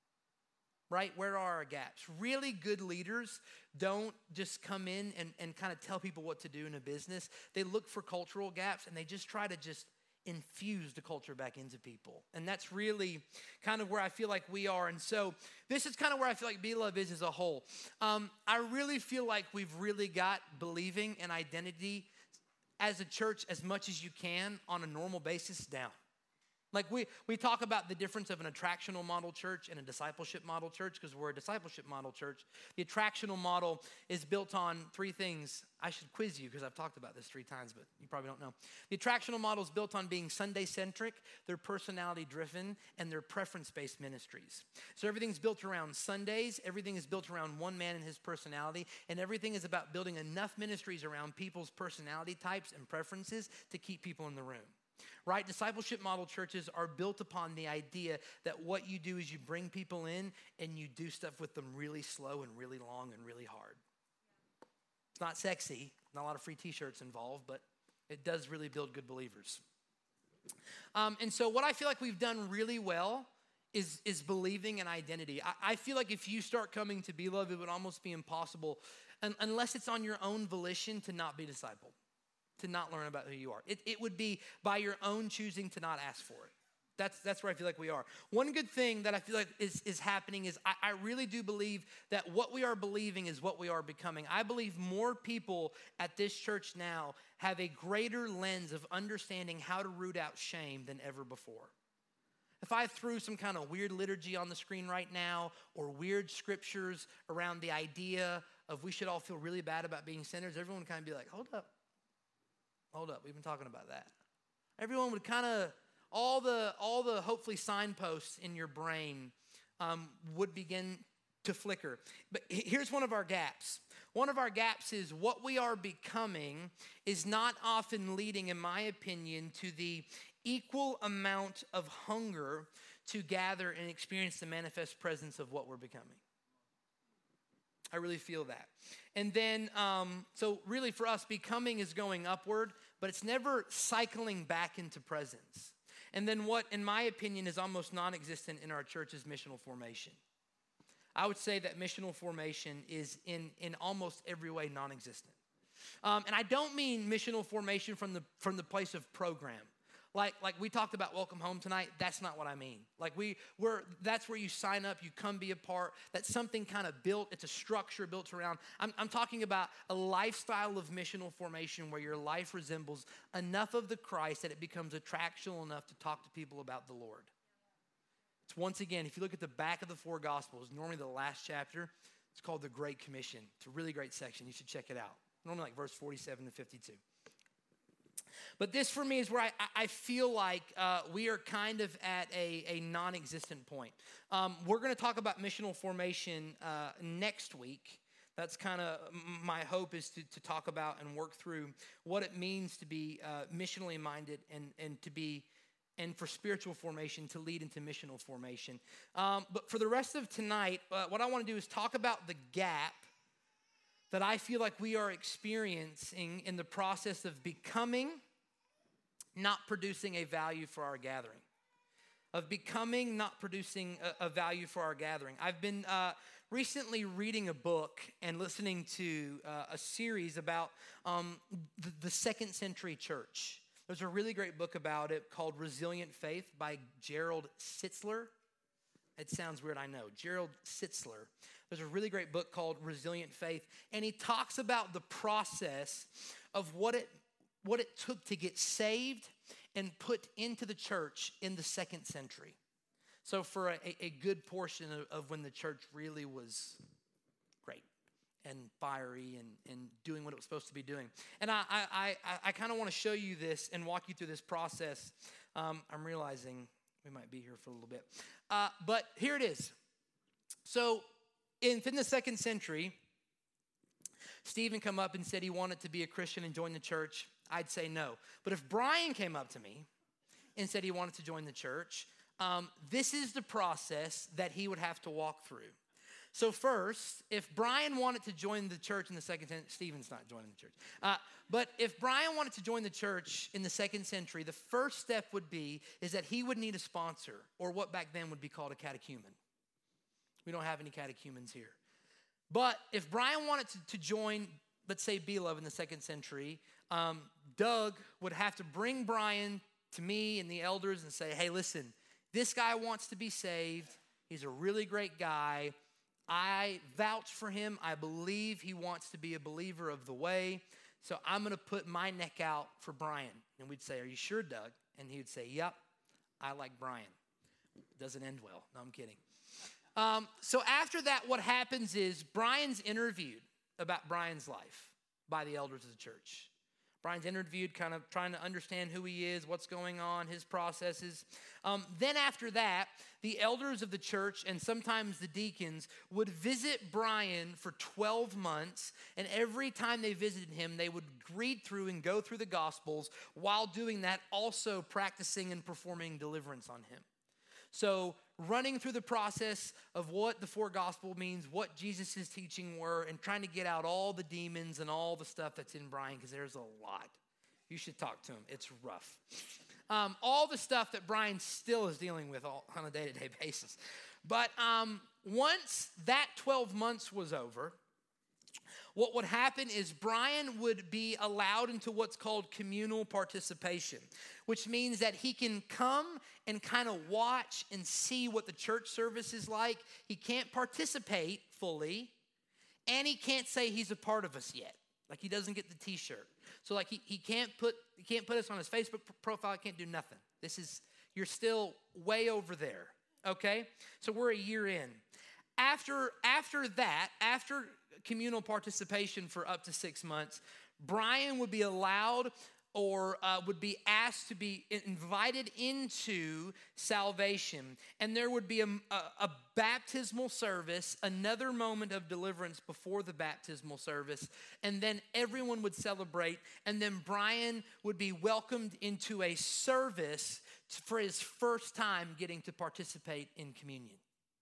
Right? Where are our gaps? Really good leaders don't just come in and, and kind of tell people what to do in a business. They look for cultural gaps and they just try to just infuse the culture back into people. And that's really kind of where I feel like we are. And so this is kind of where I feel like Be Love is as a whole. Um, I really feel like we've really got believing and identity as a church as much as you can on a normal basis down. Like we, we talk about the difference of an attractional model church and a discipleship model church because we're a discipleship model church. The attractional model is built on three things. I should quiz you because I've talked about this three times, but you probably don't know. The attractional model is built on being Sunday-centric, they're personality-driven, and they're preference-based ministries. So everything's built around Sundays, everything is built around one man and his personality, and everything is about building enough ministries around people's personality types and preferences to keep people in the room. right? Discipleship model churches are built upon the idea that what you do is you bring people in and you do stuff with them really slow and really long and really hard. It's not sexy, not a lot of free t-shirts involved, but it does really build good believers. Um, and so what I feel like we've done really well is, is believing in identity. I, I feel like if you start coming to Beloved, it would almost be impossible un, unless it's on your own volition to not be discipled, to not learn about who you are. It, it would be by your own choosing to not ask for it. That's, that's where I feel like we are. One good thing that I feel like is, is happening is I, I really do believe that what we are believing is what we are becoming. I believe more people at this church now have a greater lens of understanding how to root out shame than ever before. If I threw some kind of weird liturgy on the screen right now or weird scriptures around the idea of we should all feel really bad about being sinners, everyone would kind of be like, hold up, hold up, we've been talking about that. Everyone would kind of, all the, all the hopefully signposts in your brain um, would begin to flicker. But here's one of our gaps. One of our gaps is what we are becoming is not often leading, in my opinion, to the equal amount of hunger to gather and experience the manifest presence of what we're becoming. I really feel that. And then, um, so really for us, becoming is going upward, but it's never cycling back into presence. And then what, in my opinion, is almost non-existent in our church is missional formation. I would say that missional formation is in, in almost every way non-existent. Um, and I don't mean missional formation from the, from the place of program. Like, like we talked about Welcome Home tonight, that's not what I mean. Like we, we're, that's where you sign up, you come be a part. That's something kind of built, it's a structure built around. I'm, I'm talking about a lifestyle of missional formation where your life resembles enough of the Christ that it becomes attractional enough to talk to people about the Lord. It's once again, if you look at the back of the four Gospels, normally the last chapter, it's called the Great Commission. It's a really great section, you should check it out. Normally like verse forty-seven to fifty-two. But this for me is where I, I feel like uh, we are kind of at a, a non-existent point. Um, we're going to talk about missional formation uh, next week. That's kind of my hope is to, to talk about and work through what it means to be uh, missionally minded and, and to be, and for spiritual formation to lead into missional formation. Um, but for the rest of tonight, uh, what I want to do is talk about the gap that I feel like we are experiencing in the process of becoming, not producing a value for our gathering. Of becoming, not producing a, a value for our gathering. I've been uh, recently reading a book and listening to uh, a series about um, the, the second century church. There's a really great book about it called Resilient Faith by Gerald Sitzler. It sounds weird, I know. Gerald Sitzler. There's a really great book called Resilient Faith, and he talks about the process of what it what it took to get saved and put into the church in the second century. So for a, a good portion of, of when the church really was great and fiery and, and doing what it was supposed to be doing. And I, I, I, I kind of want to show you this and walk you through this process. Um, I'm realizing we might be here for a little bit. Uh, but here it is. So in, in the second century, Stephen come up and said he wanted to be a Christian and join the church. I'd say no. But if Brian came up to me and said he wanted to join the church, um, this is the process that he would have to walk through. So first, if Brian wanted to join the church in the second century, Stephen's not joining the church. Uh, but if Brian wanted to join the church in the second century, the first step would be is that he would need a sponsor, or what back then would be called a catechumen. We don't have any catechumens here. But if Brian wanted to, to join, let's say, Beloved in the second century, um, Doug would have to bring Brian to me and the elders and say, hey, listen, this guy wants to be saved. He's a really great guy. I vouch for him. I believe he wants to be a believer of the way. So I'm going to put my neck out for Brian. And we'd say, are you sure, Doug? And he would say, yep, I like Brian. Doesn't end well. No, I'm kidding. Um, so after that, what happens is Brian's interviewed about Brian's life by the elders of the church. Brian's interviewed, kind of trying to understand who he is, what's going on, his processes. Um, then after that, the elders of the church and sometimes the deacons would visit Brian for twelve months, and every time they visited him, they would read through and go through the Gospels, while doing that, also practicing and performing deliverance on him. So running through the process of what the four gospel means, what Jesus' teaching were, and trying to get out all the demons and all the stuff that's in Brian, because there's a lot. You should talk to him. It's rough. Um, all the stuff that Brian still is dealing with all, on a day-to-day basis. But um, once that twelve months was over, what would happen is Brian would be allowed into what's called communal participation, which means that he can come and kind of watch and see what the church service is like. He can't participate fully, and he can't say he's a part of us yet. Like, he doesn't get the t-shirt. So like he, he can't put he can't put us on his Facebook profile, he can't do nothing. This is, you're still way over there. Okay? So we're a year in. After, after that, after communal participation for up to six months, Brian would be allowed or uh, would be asked to be invited into salvation. And there would be a, a, a baptismal service, another moment of deliverance before the baptismal service, and then everyone would celebrate, and then Brian would be welcomed into a service for his first time getting to participate in communion.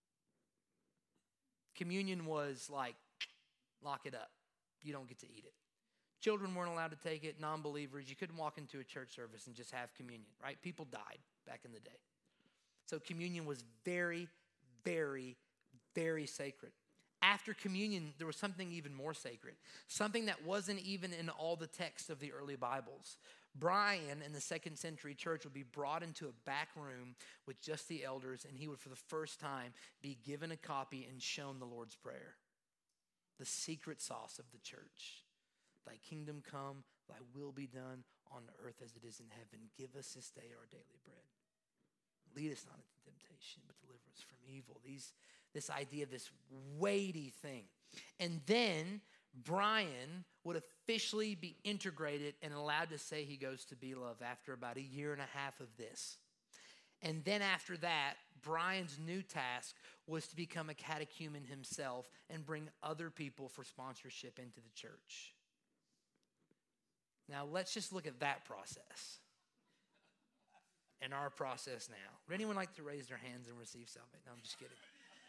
Communion was like, lock it up. You don't get to eat it. Children weren't allowed to take it, non-believers. You couldn't walk into a church service and just have communion, right? People died back in the day. So communion was very, very, very sacred. After communion, there was something even more sacred, something that wasn't even in all the texts of the early Bibles. Brian in the second century church would be brought into a back room with just the elders, and he would, for the first time, be given a copy and shown the Lord's Prayer, the secret sauce of the church. Thy kingdom come, thy will be done on earth as it is in heaven. Give us this day our daily bread. Lead us not into temptation, but deliver us from evil. These, this idea of this weighty thing. And then Brian would officially be integrated and allowed to say he goes to Be Love after about a year and a half of this. And then after that, Brian's new task was to become a catechumen himself and bring other people for sponsorship into the church. Now, let's just look at that process and our process now. Would anyone like to raise their hands and receive salvation? No, I'm just kidding.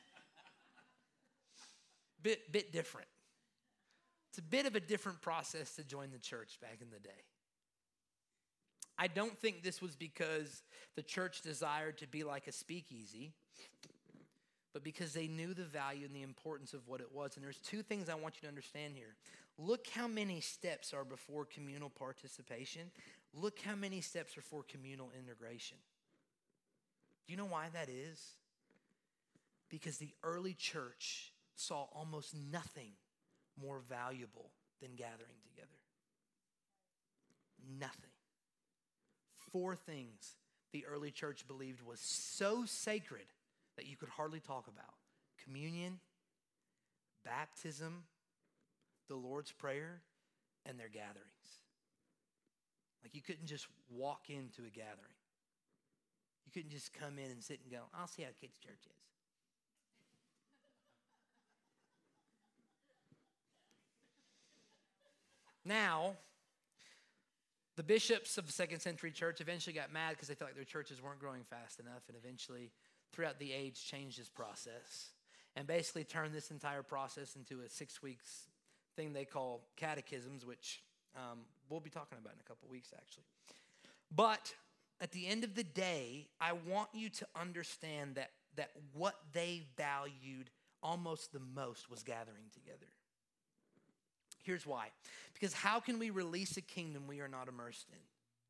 Bit, bit different. It's a bit of a different process to join the church back in the day. I don't think this was because the church desired to be like a speakeasy, but because they knew the value and the importance of what it was. And there's two things I want you to understand here. Look how many steps are before communal participation. Look how many steps are for communal integration. Do you know why that is? Because the early church saw almost nothing more valuable than gathering together. Nothing. Four things the early church believed was so sacred that you could hardly talk about: communion, baptism, the Lord's Prayer, and their gatherings. Like, you couldn't just walk into a gathering. You couldn't just come in and sit and go, I'll see how kids' church is. Now, the bishops of the second century church eventually got mad because they felt like their churches weren't growing fast enough, and eventually, throughout the age, changed this process and basically turned this entire process into a six weeks thing they call catechisms, which um, we'll be talking about in a couple weeks, actually. But at the end of the day, I want you to understand that, that what they valued almost the most was gathering together. Here's why. Because how can we release a kingdom we are not immersed in?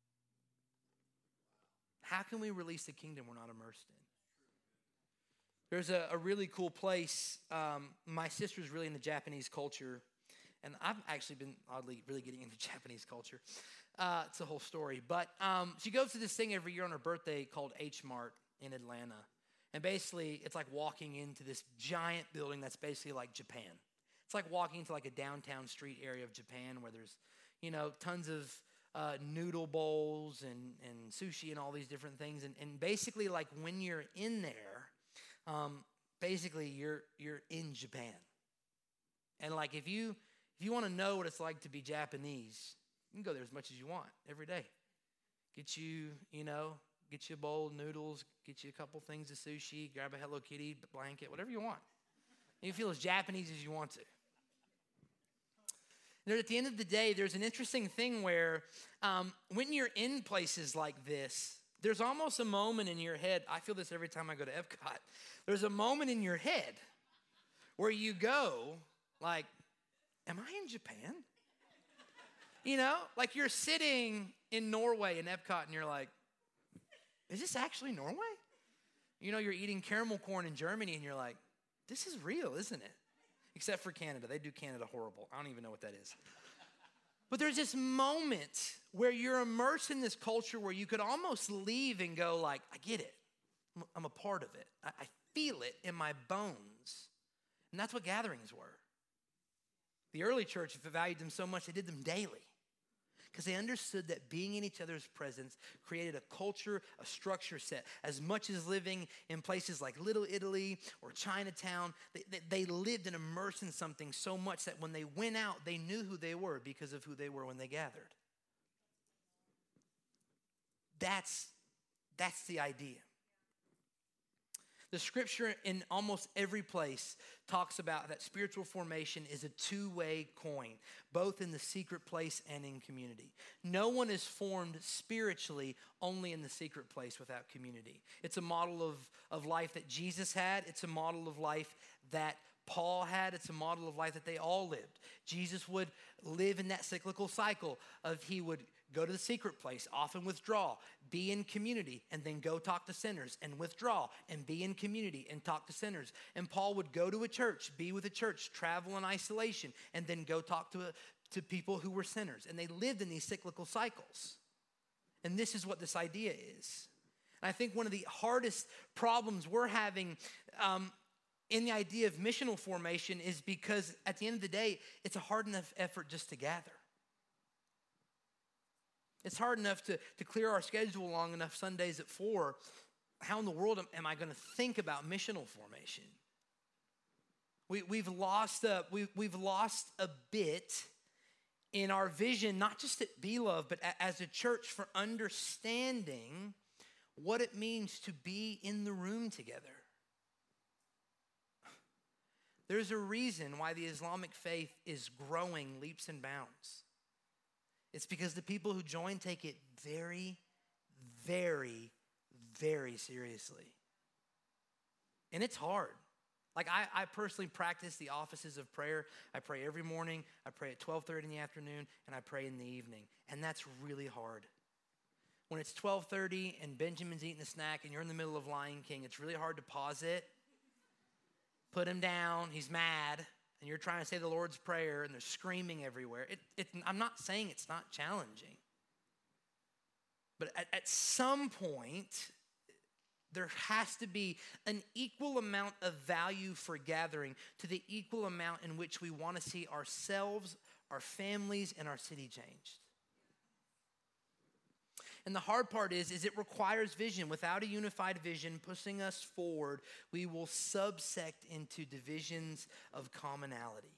How can we release a kingdom we're not immersed in? There's a, a really cool place. Um, my sister's really into Japanese culture, and I've actually been oddly really getting into Japanese culture. Uh, it's a whole story. But um, she goes to this thing every year on her birthday called H Mart in Atlanta. And basically, it's like walking into this giant building that's basically like Japan. It's like walking into like a downtown street area of Japan where there's, you know, tons of uh, noodle bowls and, and sushi and all these different things. And, and basically, like when you're in there, um, basically you're you're in Japan. And like if you if you want to know what it's like to be Japanese, you can go there as much as you want every day. Get you, you know, get you a bowl of noodles, get you a couple things of sushi, grab a Hello Kitty blanket, whatever you want. You feel as Japanese as you want to. And at the end of the day, there's an interesting thing where um, when you're in places like this, there's almost a moment in your head. I feel this every time I go to Epcot. There's a moment in your head where you go like, am I in Japan? You know, like you're sitting in Norway in Epcot and you're like, is this actually Norway? You know, you're eating caramel corn in Germany and you're like, this is real, isn't it? Except for Canada. They do Canada horrible. I don't even know what that is. But there's this moment where you're immersed in this culture where you could almost leave and go like, I get it. I'm a part of it. I, I feel it in my bones. And that's what gatherings were. The early church valued them so much they did them daily because they understood that being in each other's presence created a culture, a structure set. As much as living in places like Little Italy or Chinatown, they, they, they lived and immersed in something so much that when they went out, they knew who they were because of who they were when they gathered. That's, that's the idea. The scripture in almost every place talks about that spiritual formation is a two-way coin, both in the secret place and in community. No one is formed spiritually only in the secret place without community. It's a model of, of life that Jesus had. It's a model of life that Paul had. It's a model of life that they all lived. Jesus would live in that cyclical cycle of he would go to the secret place, often withdraw, be in community, and then go talk to sinners and withdraw and be in community and talk to sinners. And Paul would go to a church, be with a church, travel in isolation, and then go talk to, a, to people who were sinners. And they lived in these cyclical cycles. And this is what this idea is. And I think one of the hardest problems we're having um, in the idea of missional formation is because at the end of the day, it's a hard enough effort just to gather. It's hard enough to, to clear our schedule long enough Sundays at four. How in the world am, am I going to think about missional formation? We, we've lost a, we, we've lost a bit in our vision, not just at Be Love, but a, as a church for understanding what it means to be in the room together. There's a reason why the Islamic faith is growing leaps and bounds. It's because the people who join take it very, very, very seriously. And it's hard. Like I, I personally practice the offices of prayer. I pray every morning. I pray at twelve thirty in the afternoon, and I pray in the evening. And that's really hard. When it's twelve thirty and Benjamin's eating a snack and you're in the middle of Lion King, it's really hard to pause it, put him down, he's mad, and you're trying to say the Lord's Prayer, and they're screaming everywhere. It, it, I'm not saying it's not challenging. But at, at some point, there has to be an equal amount of value for gathering to the equal amount in which we want to see ourselves, our families, and our city changed. And the hard part is, is it requires vision. Without a unified vision pushing us forward, we will subsect into divisions of commonality.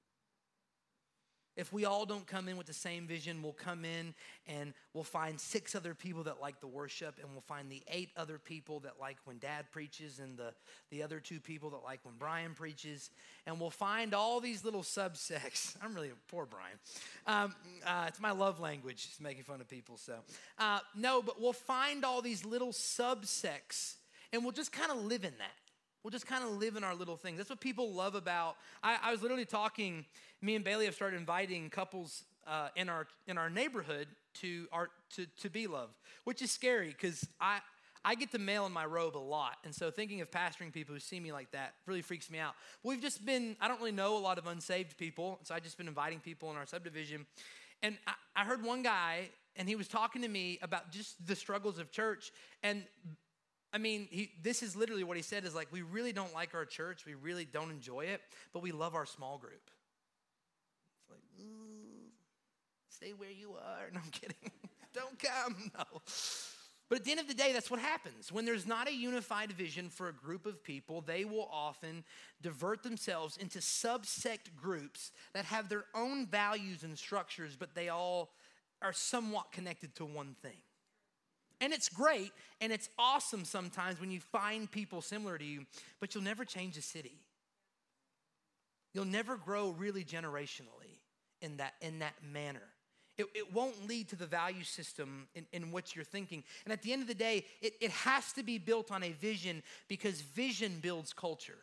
If we all don't come in with the same vision, we'll come in and we'll find six other people that like the worship, and we'll find the eight other people that like when Dad preaches, and the, the other two people that like when Brian preaches, and we'll find all these little subsects. I'm really, poor Brian. Um, uh, it's my love language, just making fun of people, so. Uh, no, but we'll find all these little subsects, and we'll just kind of live in that. We'll just kind of live in our little things. That's what people love about, I, I was literally talking, me and Bailey have started inviting couples uh, in our in our neighborhood to our to, to Be Love, which is scary because I, I get the mail in my robe a lot. And so thinking of pastoring people who see me like that really freaks me out. But we've just been, I don't really know a lot of unsaved people, so I've just been inviting people in our subdivision. And I, I heard one guy, and he was talking to me about just the struggles of church. And I mean, he, this is literally what he said is like, we really don't like our church. We really don't enjoy it, but we love our small group. It's like, ooh. Stay where you are. No, I'm kidding. Don't come. No. But at the end of the day, that's what happens. When there's not a unified vision for a group of people, they will often divert themselves into subsect groups that have their own values and structures, but they all are somewhat connected to one thing. And it's great, and it's awesome sometimes when you find people similar to you, but you'll never change a city. You'll never grow really generationally in that, in that manner. It, it won't lead to the value system in, in which you're thinking. And at the end of the day, it, it has to be built on a vision, because vision builds culture.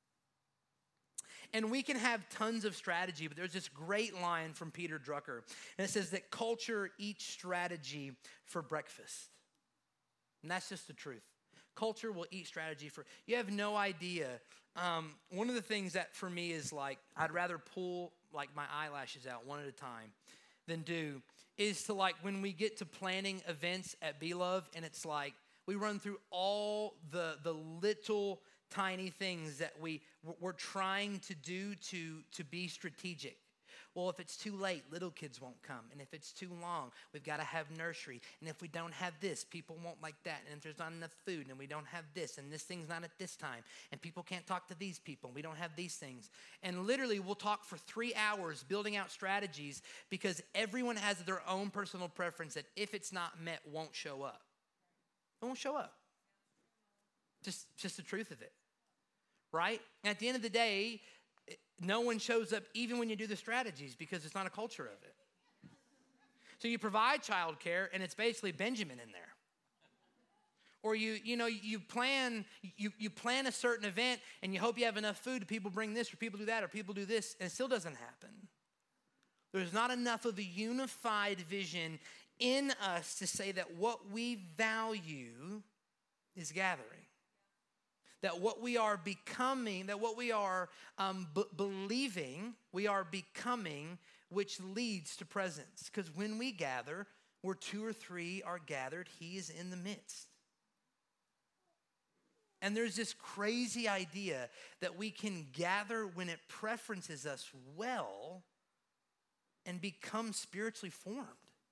And we can have tons of strategy, but there's this great line from Peter Drucker. And it says that culture eats strategy for breakfast. And that's just the truth. Culture will eat strategy for, you have no idea. Um, one of the things that for me is like, I'd rather pull like my eyelashes out one at a time than do, is to like when we get to planning events at B-Love, and it's like we run through all the the little tiny things that we we're trying to do to to be strategic. Well, if it's too late, little kids won't come. And if it's too long, we've got to have nursery. And if we don't have this, people won't like that. And if there's not enough food and we don't have this, and this thing's not at this time, and people can't talk to these people, and we don't have these things. And literally, we'll talk for three hours building out strategies, because everyone has their own personal preference that if it's not met, won't show up. It won't show up. Just, just the truth of it, right? And at the end of the day, no one shows up even when you do the strategies, because it's not a culture of it. So you provide childcare, and it's basically Benjamin in there. Or you, you know, you plan, you, you plan a certain event, and you hope you have enough food. People bring this, or people do that, or people do this, and it still doesn't happen. There's not enough of a unified vision in us to say that what we value is gathering. That what we are becoming, that what we are um, b- believing, we are becoming, which leads to presence. Because when we gather, where two or three are gathered, he is in the midst. And there's this crazy idea that we can gather when it preferences us well and become spiritually formed.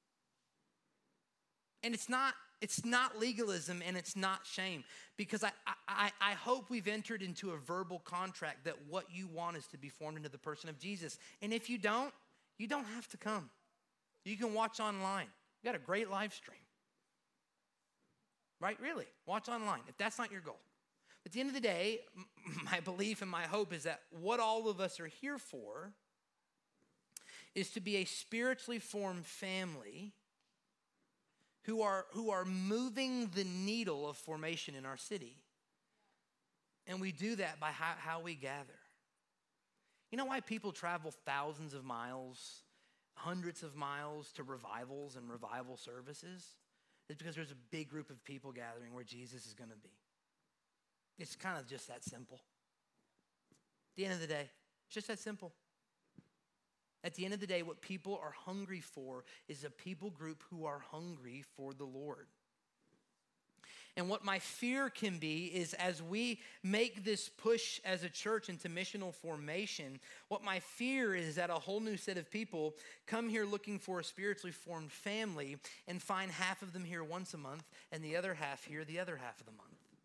And it's not, it's not legalism, and it's not shame, because I, I, I hope we've entered into a verbal contract that what you want is to be formed into the person of Jesus. And if you don't, you don't have to come. You can watch online. We got a great live stream. Right? Really, watch online if that's not your goal. At the end of the day, my belief and my hope is that what all of us are here for is to be a spiritually formed family who are, who are moving the needle of formation in our city. And we do that by how, how we gather. You know why people travel thousands of miles, hundreds of miles to revivals and revival services? It's because there's a big group of people gathering where Jesus is going to be. It's kind of just that simple. At the end of the day, it's just that simple. At the end of the day, what people are hungry for is a people group who are hungry for the Lord. And what my fear can be is, as we make this push as a church into missional formation, what my fear is that a whole new set of people come here looking for a spiritually formed family and find half of them here once a month and the other half here the other half of the month.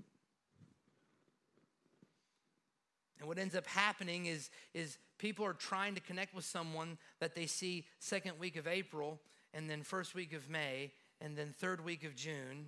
And what ends up happening is, is people are trying to connect with someone that they see second week of April, and then first week of May, and then third week of June.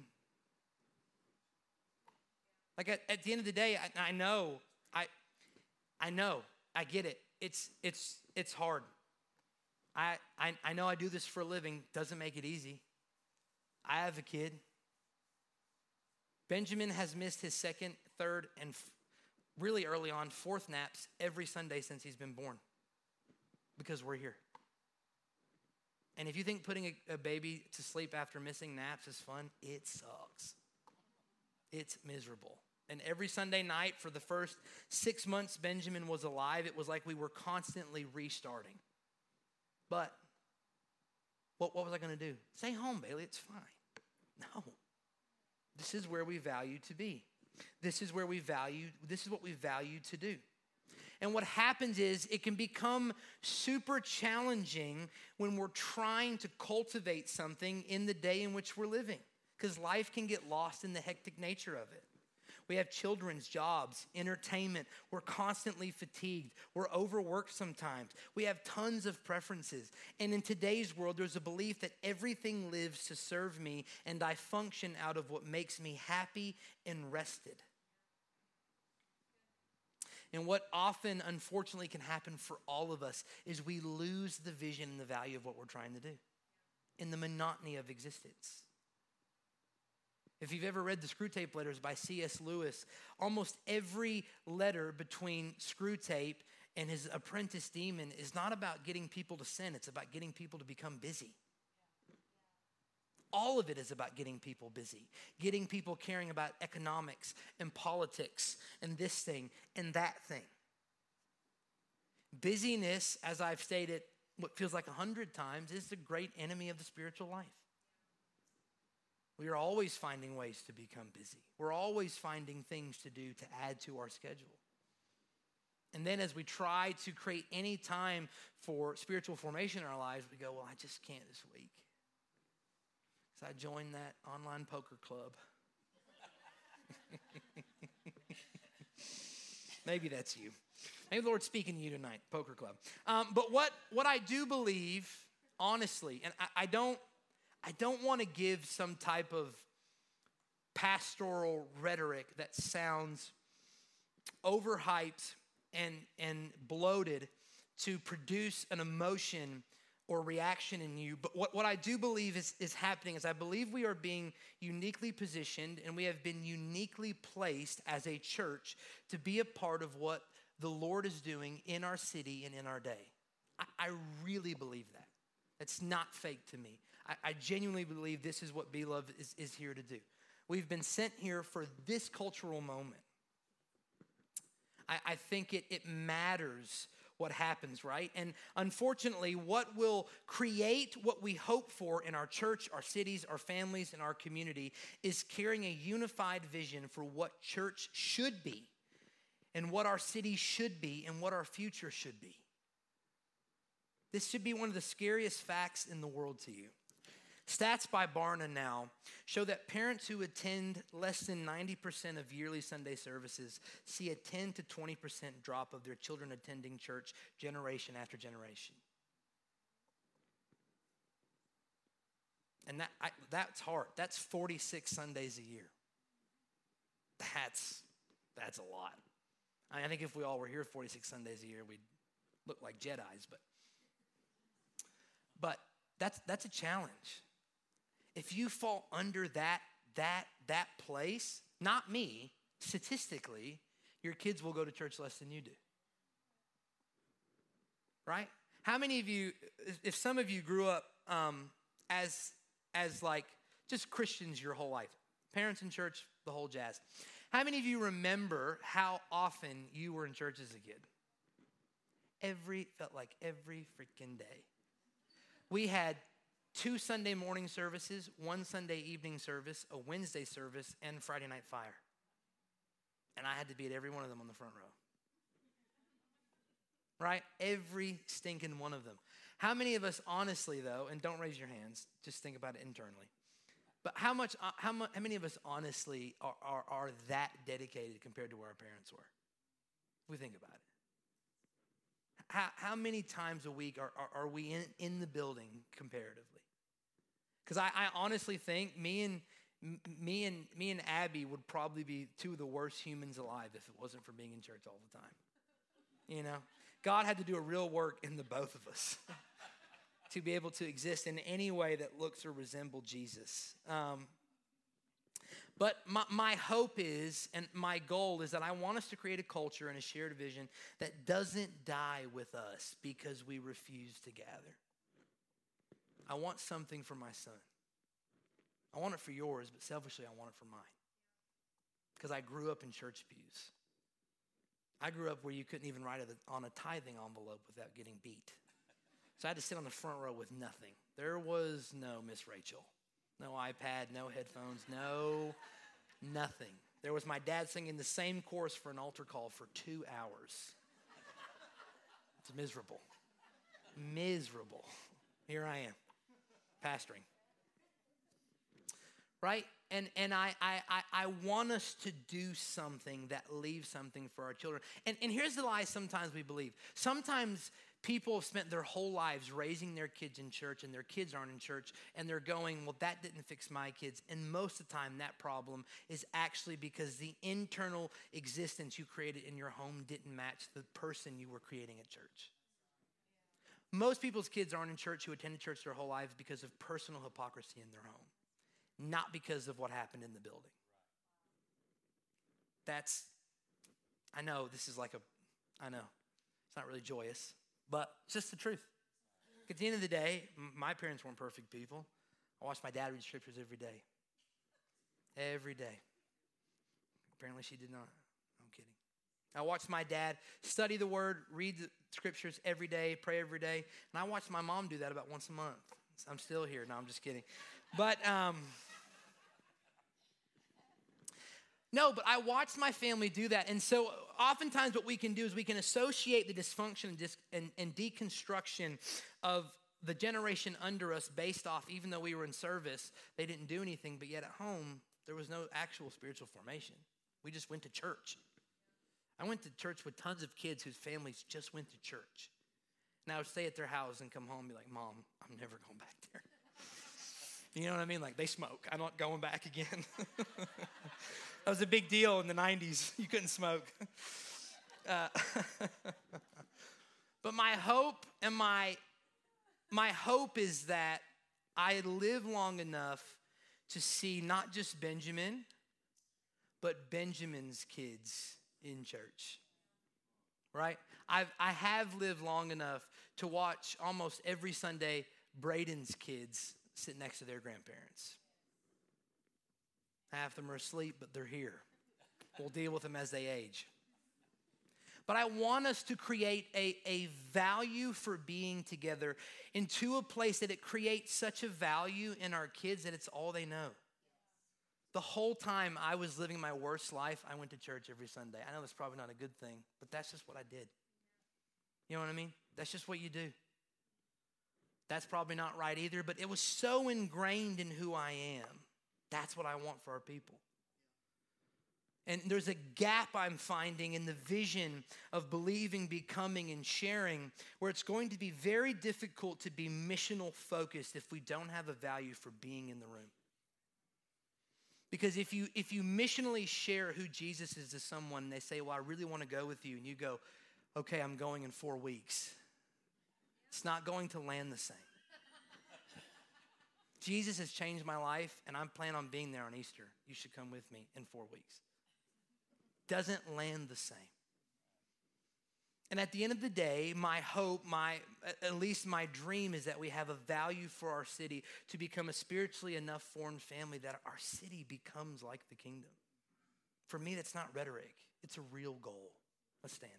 Like at, at the end of the day, I, I know, I, I know, I get it. It's it's it's hard. I, I I know I do this for a living. Doesn't make it easy. I have a kid. Benjamin has missed his second, third, and f- really early on, fourth naps every Sunday since he's been born, because we're here. And if you think putting a, a baby to sleep after missing naps is fun, it sucks. It's miserable. And every Sunday night for the first six months Benjamin was alive, it was like we were constantly restarting. But what, what was I going to do? Stay home, Bailey, it's fine. No. This is where we value to be. This is where we value, this is what we value to do. And what happens is it can become super challenging when we're trying to cultivate something in the day in which we're living, because life can get lost in the hectic nature of it. We have children's jobs, entertainment. We're constantly fatigued. We're overworked sometimes. We have tons of preferences. And in today's world, there's a belief that everything lives to serve me, and I function out of what makes me happy and rested. And what often, unfortunately, can happen for all of us is we lose the vision and the value of what we're trying to do in the monotony of existence. If you've ever read the Screwtape Letters by C S Lewis, almost every letter between Screwtape and his apprentice Demon is not about getting people to sin. It's about getting people to become busy. All of it is about getting people busy, getting people caring about economics and politics and this thing and that thing. Busyness, as I've stated what feels like a hundred times, is the great enemy of the spiritual life. We are always finding ways to become busy. We're always finding things to do to add to our schedule. And then as we try to create any time for spiritual formation in our lives, we go, well, I just can't this week. So I joined that online poker club. Maybe that's you. Maybe the Lord's speaking to you tonight, poker club. Um, but what, what I do believe, honestly, and I, I don't, I don't want to give some type of pastoral rhetoric that sounds overhyped and, and bloated to produce an emotion or reaction in you. But what, what I do believe is, is happening is I believe we are being uniquely positioned and we have been uniquely placed as a church to be a part of what the Lord is doing in our city and in our day. I, I really believe that. It's not fake to me. I, I genuinely believe this is what Be Love is, is here to do. We've been sent here for this cultural moment. I, I think it, it matters what happens, right? And unfortunately, what will create what we hope for in our church, our cities, our families, and our community is carrying a unified vision for what church should be and what our city should be and what our future should be. This should be one of the scariest facts in the world to you. Stats by Barna now show that parents who attend less than ninety percent of yearly Sunday services see a ten to twenty percent drop of their children attending church generation after generation. And that I, that's hard. That's forty-six Sundays a year. That's, that's a lot. I think if we all were here forty-six Sundays a year, we'd look like Jedis, but but that's that's a challenge. If you fall under that that that place, not me, statistically, your kids will go to church less than you do. Right? How many of you, if some of you grew up um, as as like just Christians your whole life, parents in church, the whole jazz. How many of you remember how often you were in church as a kid? Every, felt like every freaking day. We had two Sunday morning services, one Sunday evening service, a Wednesday service, and Friday night fire. And I had to be at every one of them on the front row. Right? Every stinking one of them. How many of us honestly, though, and don't raise your hands, just think about it internally. But how much? How much? How many of us honestly are, are, are that dedicated compared to where our parents were? If we think about it. How, how many times a week are, are, are we in, in the building comparatively? Because I, I honestly think me and me and me and Abby would probably be two of the worst humans alive if it wasn't for being in church all the time. You know, God had to do a real work in the both of us. To be able to exist in any way that looks or resembles Jesus. Um, but my, my hope is, and my goal is that I want us to create a culture and a shared vision that doesn't die with us because we refuse to gather. I want something for my son. I want it for yours, but selfishly I want it for mine. Because I grew up in church pews. I grew up where you couldn't even write on a tithing envelope without getting beat. So I had to sit on the front row with nothing. There was no Miss Rachel. No iPad, no headphones, no nothing. There was my dad singing the same chorus for an altar call for two hours. was miserable. Miserable. Here I am, pastoring. Right? And and I, I, I, I want us to do something that leaves something for our children. And, and here's the lie sometimes we believe. Sometimes people have spent their whole lives raising their kids in church, and their kids aren't in church, and they're going, well, that didn't fix my kids. And most of the time, that problem is actually because the internal existence you created in your home didn't match the person you were creating at church. Most people's kids aren't in church who attended church their whole lives because of personal hypocrisy in their home, not because of what happened in the building. That's, I know this is like a, I know, it's not really joyous, but it's just the truth. At the end of the day, my parents weren't perfect people. I watched my dad read scriptures every day. Every day. Apparently she did not. I'm kidding. I watched my dad study the word, read the scriptures every day, pray every day. And I watched my mom do that about once a month. I'm still here. No, I'm just kidding. But, um, no, but I watched my family do that. And so oftentimes what we can do is we can associate the dysfunction and, dis- and, and deconstruction of the generation under us based off, even though we were in service, they didn't do anything, but yet at home, there was no actual spiritual formation. We just went to church. I went to church with tons of kids whose families just went to church. And I would stay at their house and come home and be like, Mom, I'm never going back there. You know what I mean? Like, they smoke. I'm not going back again. That was a big deal in the nineties. You couldn't smoke. Uh, but my hope and my, my hope is that I live long enough to see not just Benjamin, but Benjamin's kids in church, right? I've, I have lived long enough to watch almost every Sunday Braden's kids sit next to their grandparents. Half of them are asleep, but they're here. We'll deal with them as they age. But I want us to create a, a value for being together into a place that it creates such a value in our kids that it's all they know. The whole time I was living my worst life, I went to church every Sunday. I know that's probably not a good thing, but that's just what I did. You know what I mean? That's just what you do. That's probably not right either, but it was so ingrained in who I am. That's what I want for our people. And there's a gap I'm finding in the vision of believing, becoming, and sharing, where it's going to be very difficult to be missional focused if we don't have a value for being in the room. Because if you if you missionally share who Jesus is to someone, and they say, well, I really want to go with you, and you go, okay, I'm going in four weeks. It's not going to land the same. Jesus has changed my life, and I'm planning on being there on Easter. You should come with me in four weeks. Doesn't land the same. And at the end of the day, my hope, my at least my dream is that we have a value for our city to become a spiritually enough formed family that our city becomes like the kingdom. For me, that's not rhetoric. It's a real goal. Let's stand.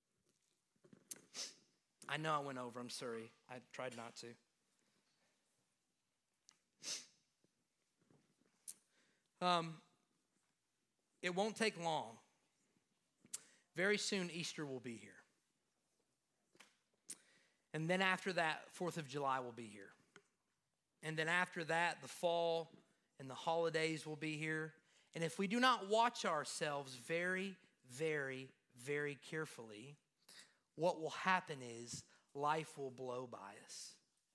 I know I went over. I'm sorry. I tried not to. Um, it won't take long. Very soon, Easter will be here. And then after that, fourth of July will be here. And then after that, the fall and the holidays will be here. And if we do not watch ourselves very, very, very carefully, what will happen is life will blow by us.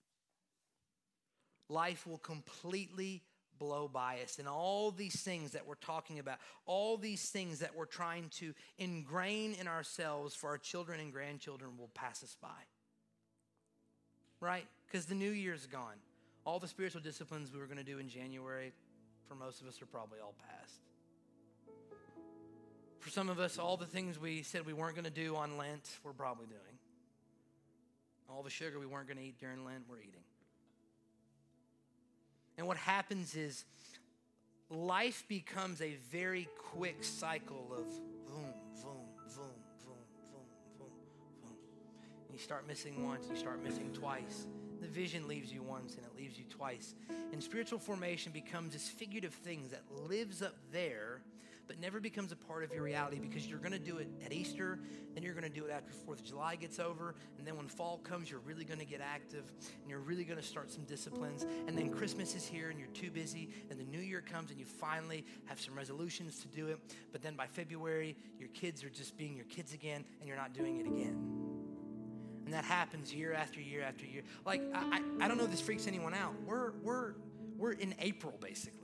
Life will completely blow by us. And all these things that we're talking about, all these things that we're trying to ingrain in ourselves for our children and grandchildren will pass us by. Right? Because the new year's gone. All the spiritual disciplines we were going to do in January, for most of us, are probably all past. For some of us, all the things we said we weren't going to do on Lent, we're probably doing. All the sugar we weren't going to eat during Lent, we're eating. And what happens is life becomes a very quick cycle of boom, boom, boom, boom, boom, boom, boom. And you start missing once, you start missing twice. The vision leaves you once and it leaves you twice. And spiritual formation becomes this figurative thing that lives up there but never becomes a part of your reality because you're going to do it at Easter, Then you're going to do it after fourth of July gets over. And then when fall comes, you're really going to get active. And you're really going to start some disciplines. And then Christmas is here and you're too busy. And the new year comes and you finally have some resolutions to do it. But then by February, your kids are just being your kids again and you're not doing it again. And that happens year after year after year. Like, I, I, I don't know if this freaks anyone out. We're, we're, we're in April, basically.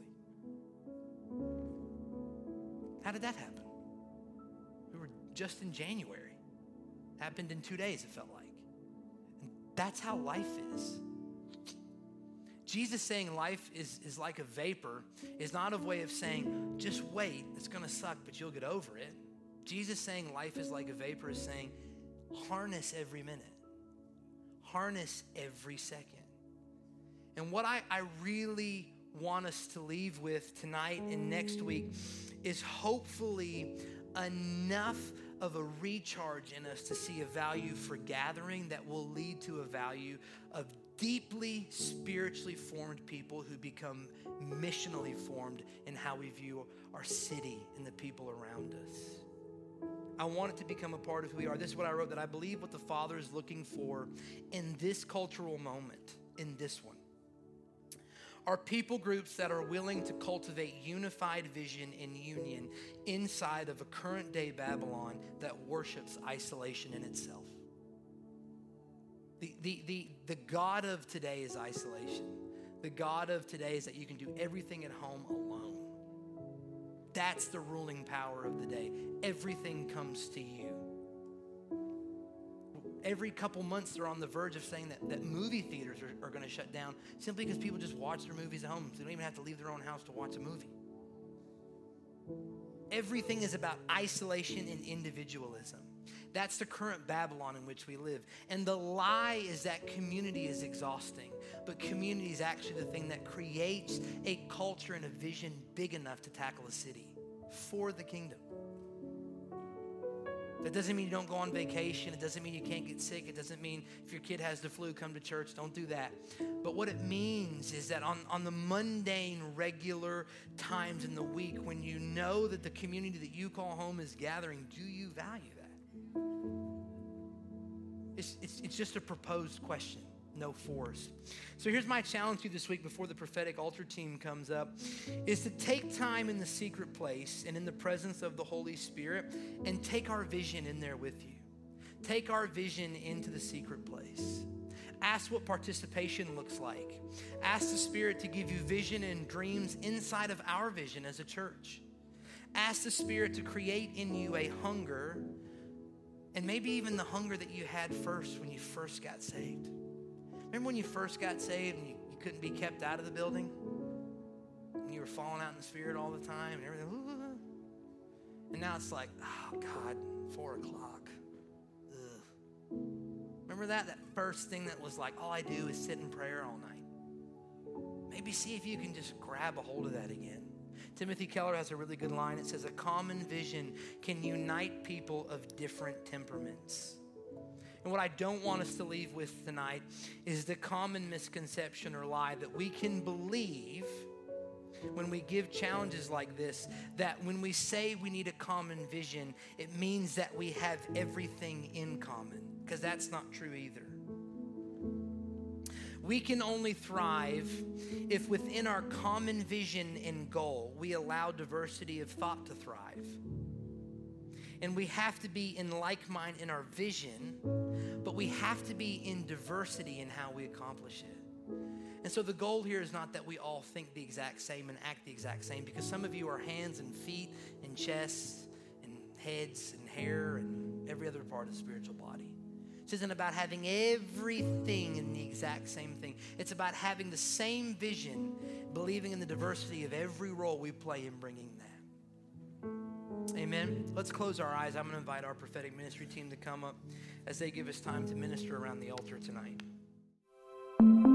How did that happen? We were just in January. Happened in two days, it felt like. And that's how life is. Jesus saying life is, is like a vapor is not a way of saying, just wait, it's gonna suck, but you'll get over it. Jesus saying life is like a vapor is saying, harness every minute. Harness every second. And what I, I really want us to leave with tonight and next week is hopefully enough of a recharge in us to see a value for gathering that will lead to a value of deeply spiritually formed people who become missionally formed in how we view our city and the people around us. I want it to become a part of who we are. This is what I wrote, that I believe what the Father is looking for in this cultural moment, in this one, are people groups that are willing to cultivate unified vision and union inside of a current day Babylon that worships isolation in itself. The, the, the, the God of today is isolation. The God of today is that you can do everything at home alone. That's the ruling power of the day. Everything comes to you. Every couple months, they're on the verge of saying that, that movie theaters are, are going to shut down simply because people just watch their movies at home. So they don't even have to leave their own house to watch a movie. Everything is about isolation and individualism. That's the current Babylon in which we live. And the lie is that community is exhausting. But community is actually the thing that creates a culture and a vision big enough to tackle a city for the kingdom. That doesn't mean you don't go on vacation. It doesn't mean you can't get sick. It doesn't mean if your kid has the flu, come to church. Don't do that. But what it means is that on, on the mundane, regular times in the week, when you know that the community that you call home is gathering, do you value that? It's, it's, it's just a proposed question, no force. So here's my challenge to you this week before the prophetic altar team comes up, is to take time in the secret place and in the presence of the Holy Spirit and take our vision in there with you. Take our vision into the secret place. Ask what participation looks like. Ask the Spirit to give you vision and dreams inside of our vision as a church. Ask the Spirit to create in you a hunger, and maybe even the hunger that you had first when you first got saved. Remember when you first got saved and you, you couldn't be kept out of the building? And you were falling out in the Spirit all the time and everything. Ooh. And now it's like, oh God, four o'clock. Ugh. Remember that? That first thing that was like, all I do is sit in prayer all night. Maybe see if you can just grab a hold of that again. Timothy Keller has a really good line. It says, a common vision can unite people of different temperaments. And what I don't want us to leave with tonight is the common misconception or lie that we can believe when we give challenges like this, that when we say we need a common vision, it means that we have everything in common, because that's not true either. We can only thrive if within our common vision and goal, we allow diversity of thought to thrive. And we have to be in like mind in our vision, but we have to be in diversity in how we accomplish it. And so the goal here is not that we all think the exact same and act the exact same, because some of you are hands and feet and chests and heads and hair and every other part of the spiritual body. This isn't about having everything in the exact same thing. It's about having the same vision, believing in the diversity of every role we play in bringing that. Amen. Let's close our eyes. I'm going to invite our prophetic ministry team to come up as they give us time to minister around the altar tonight.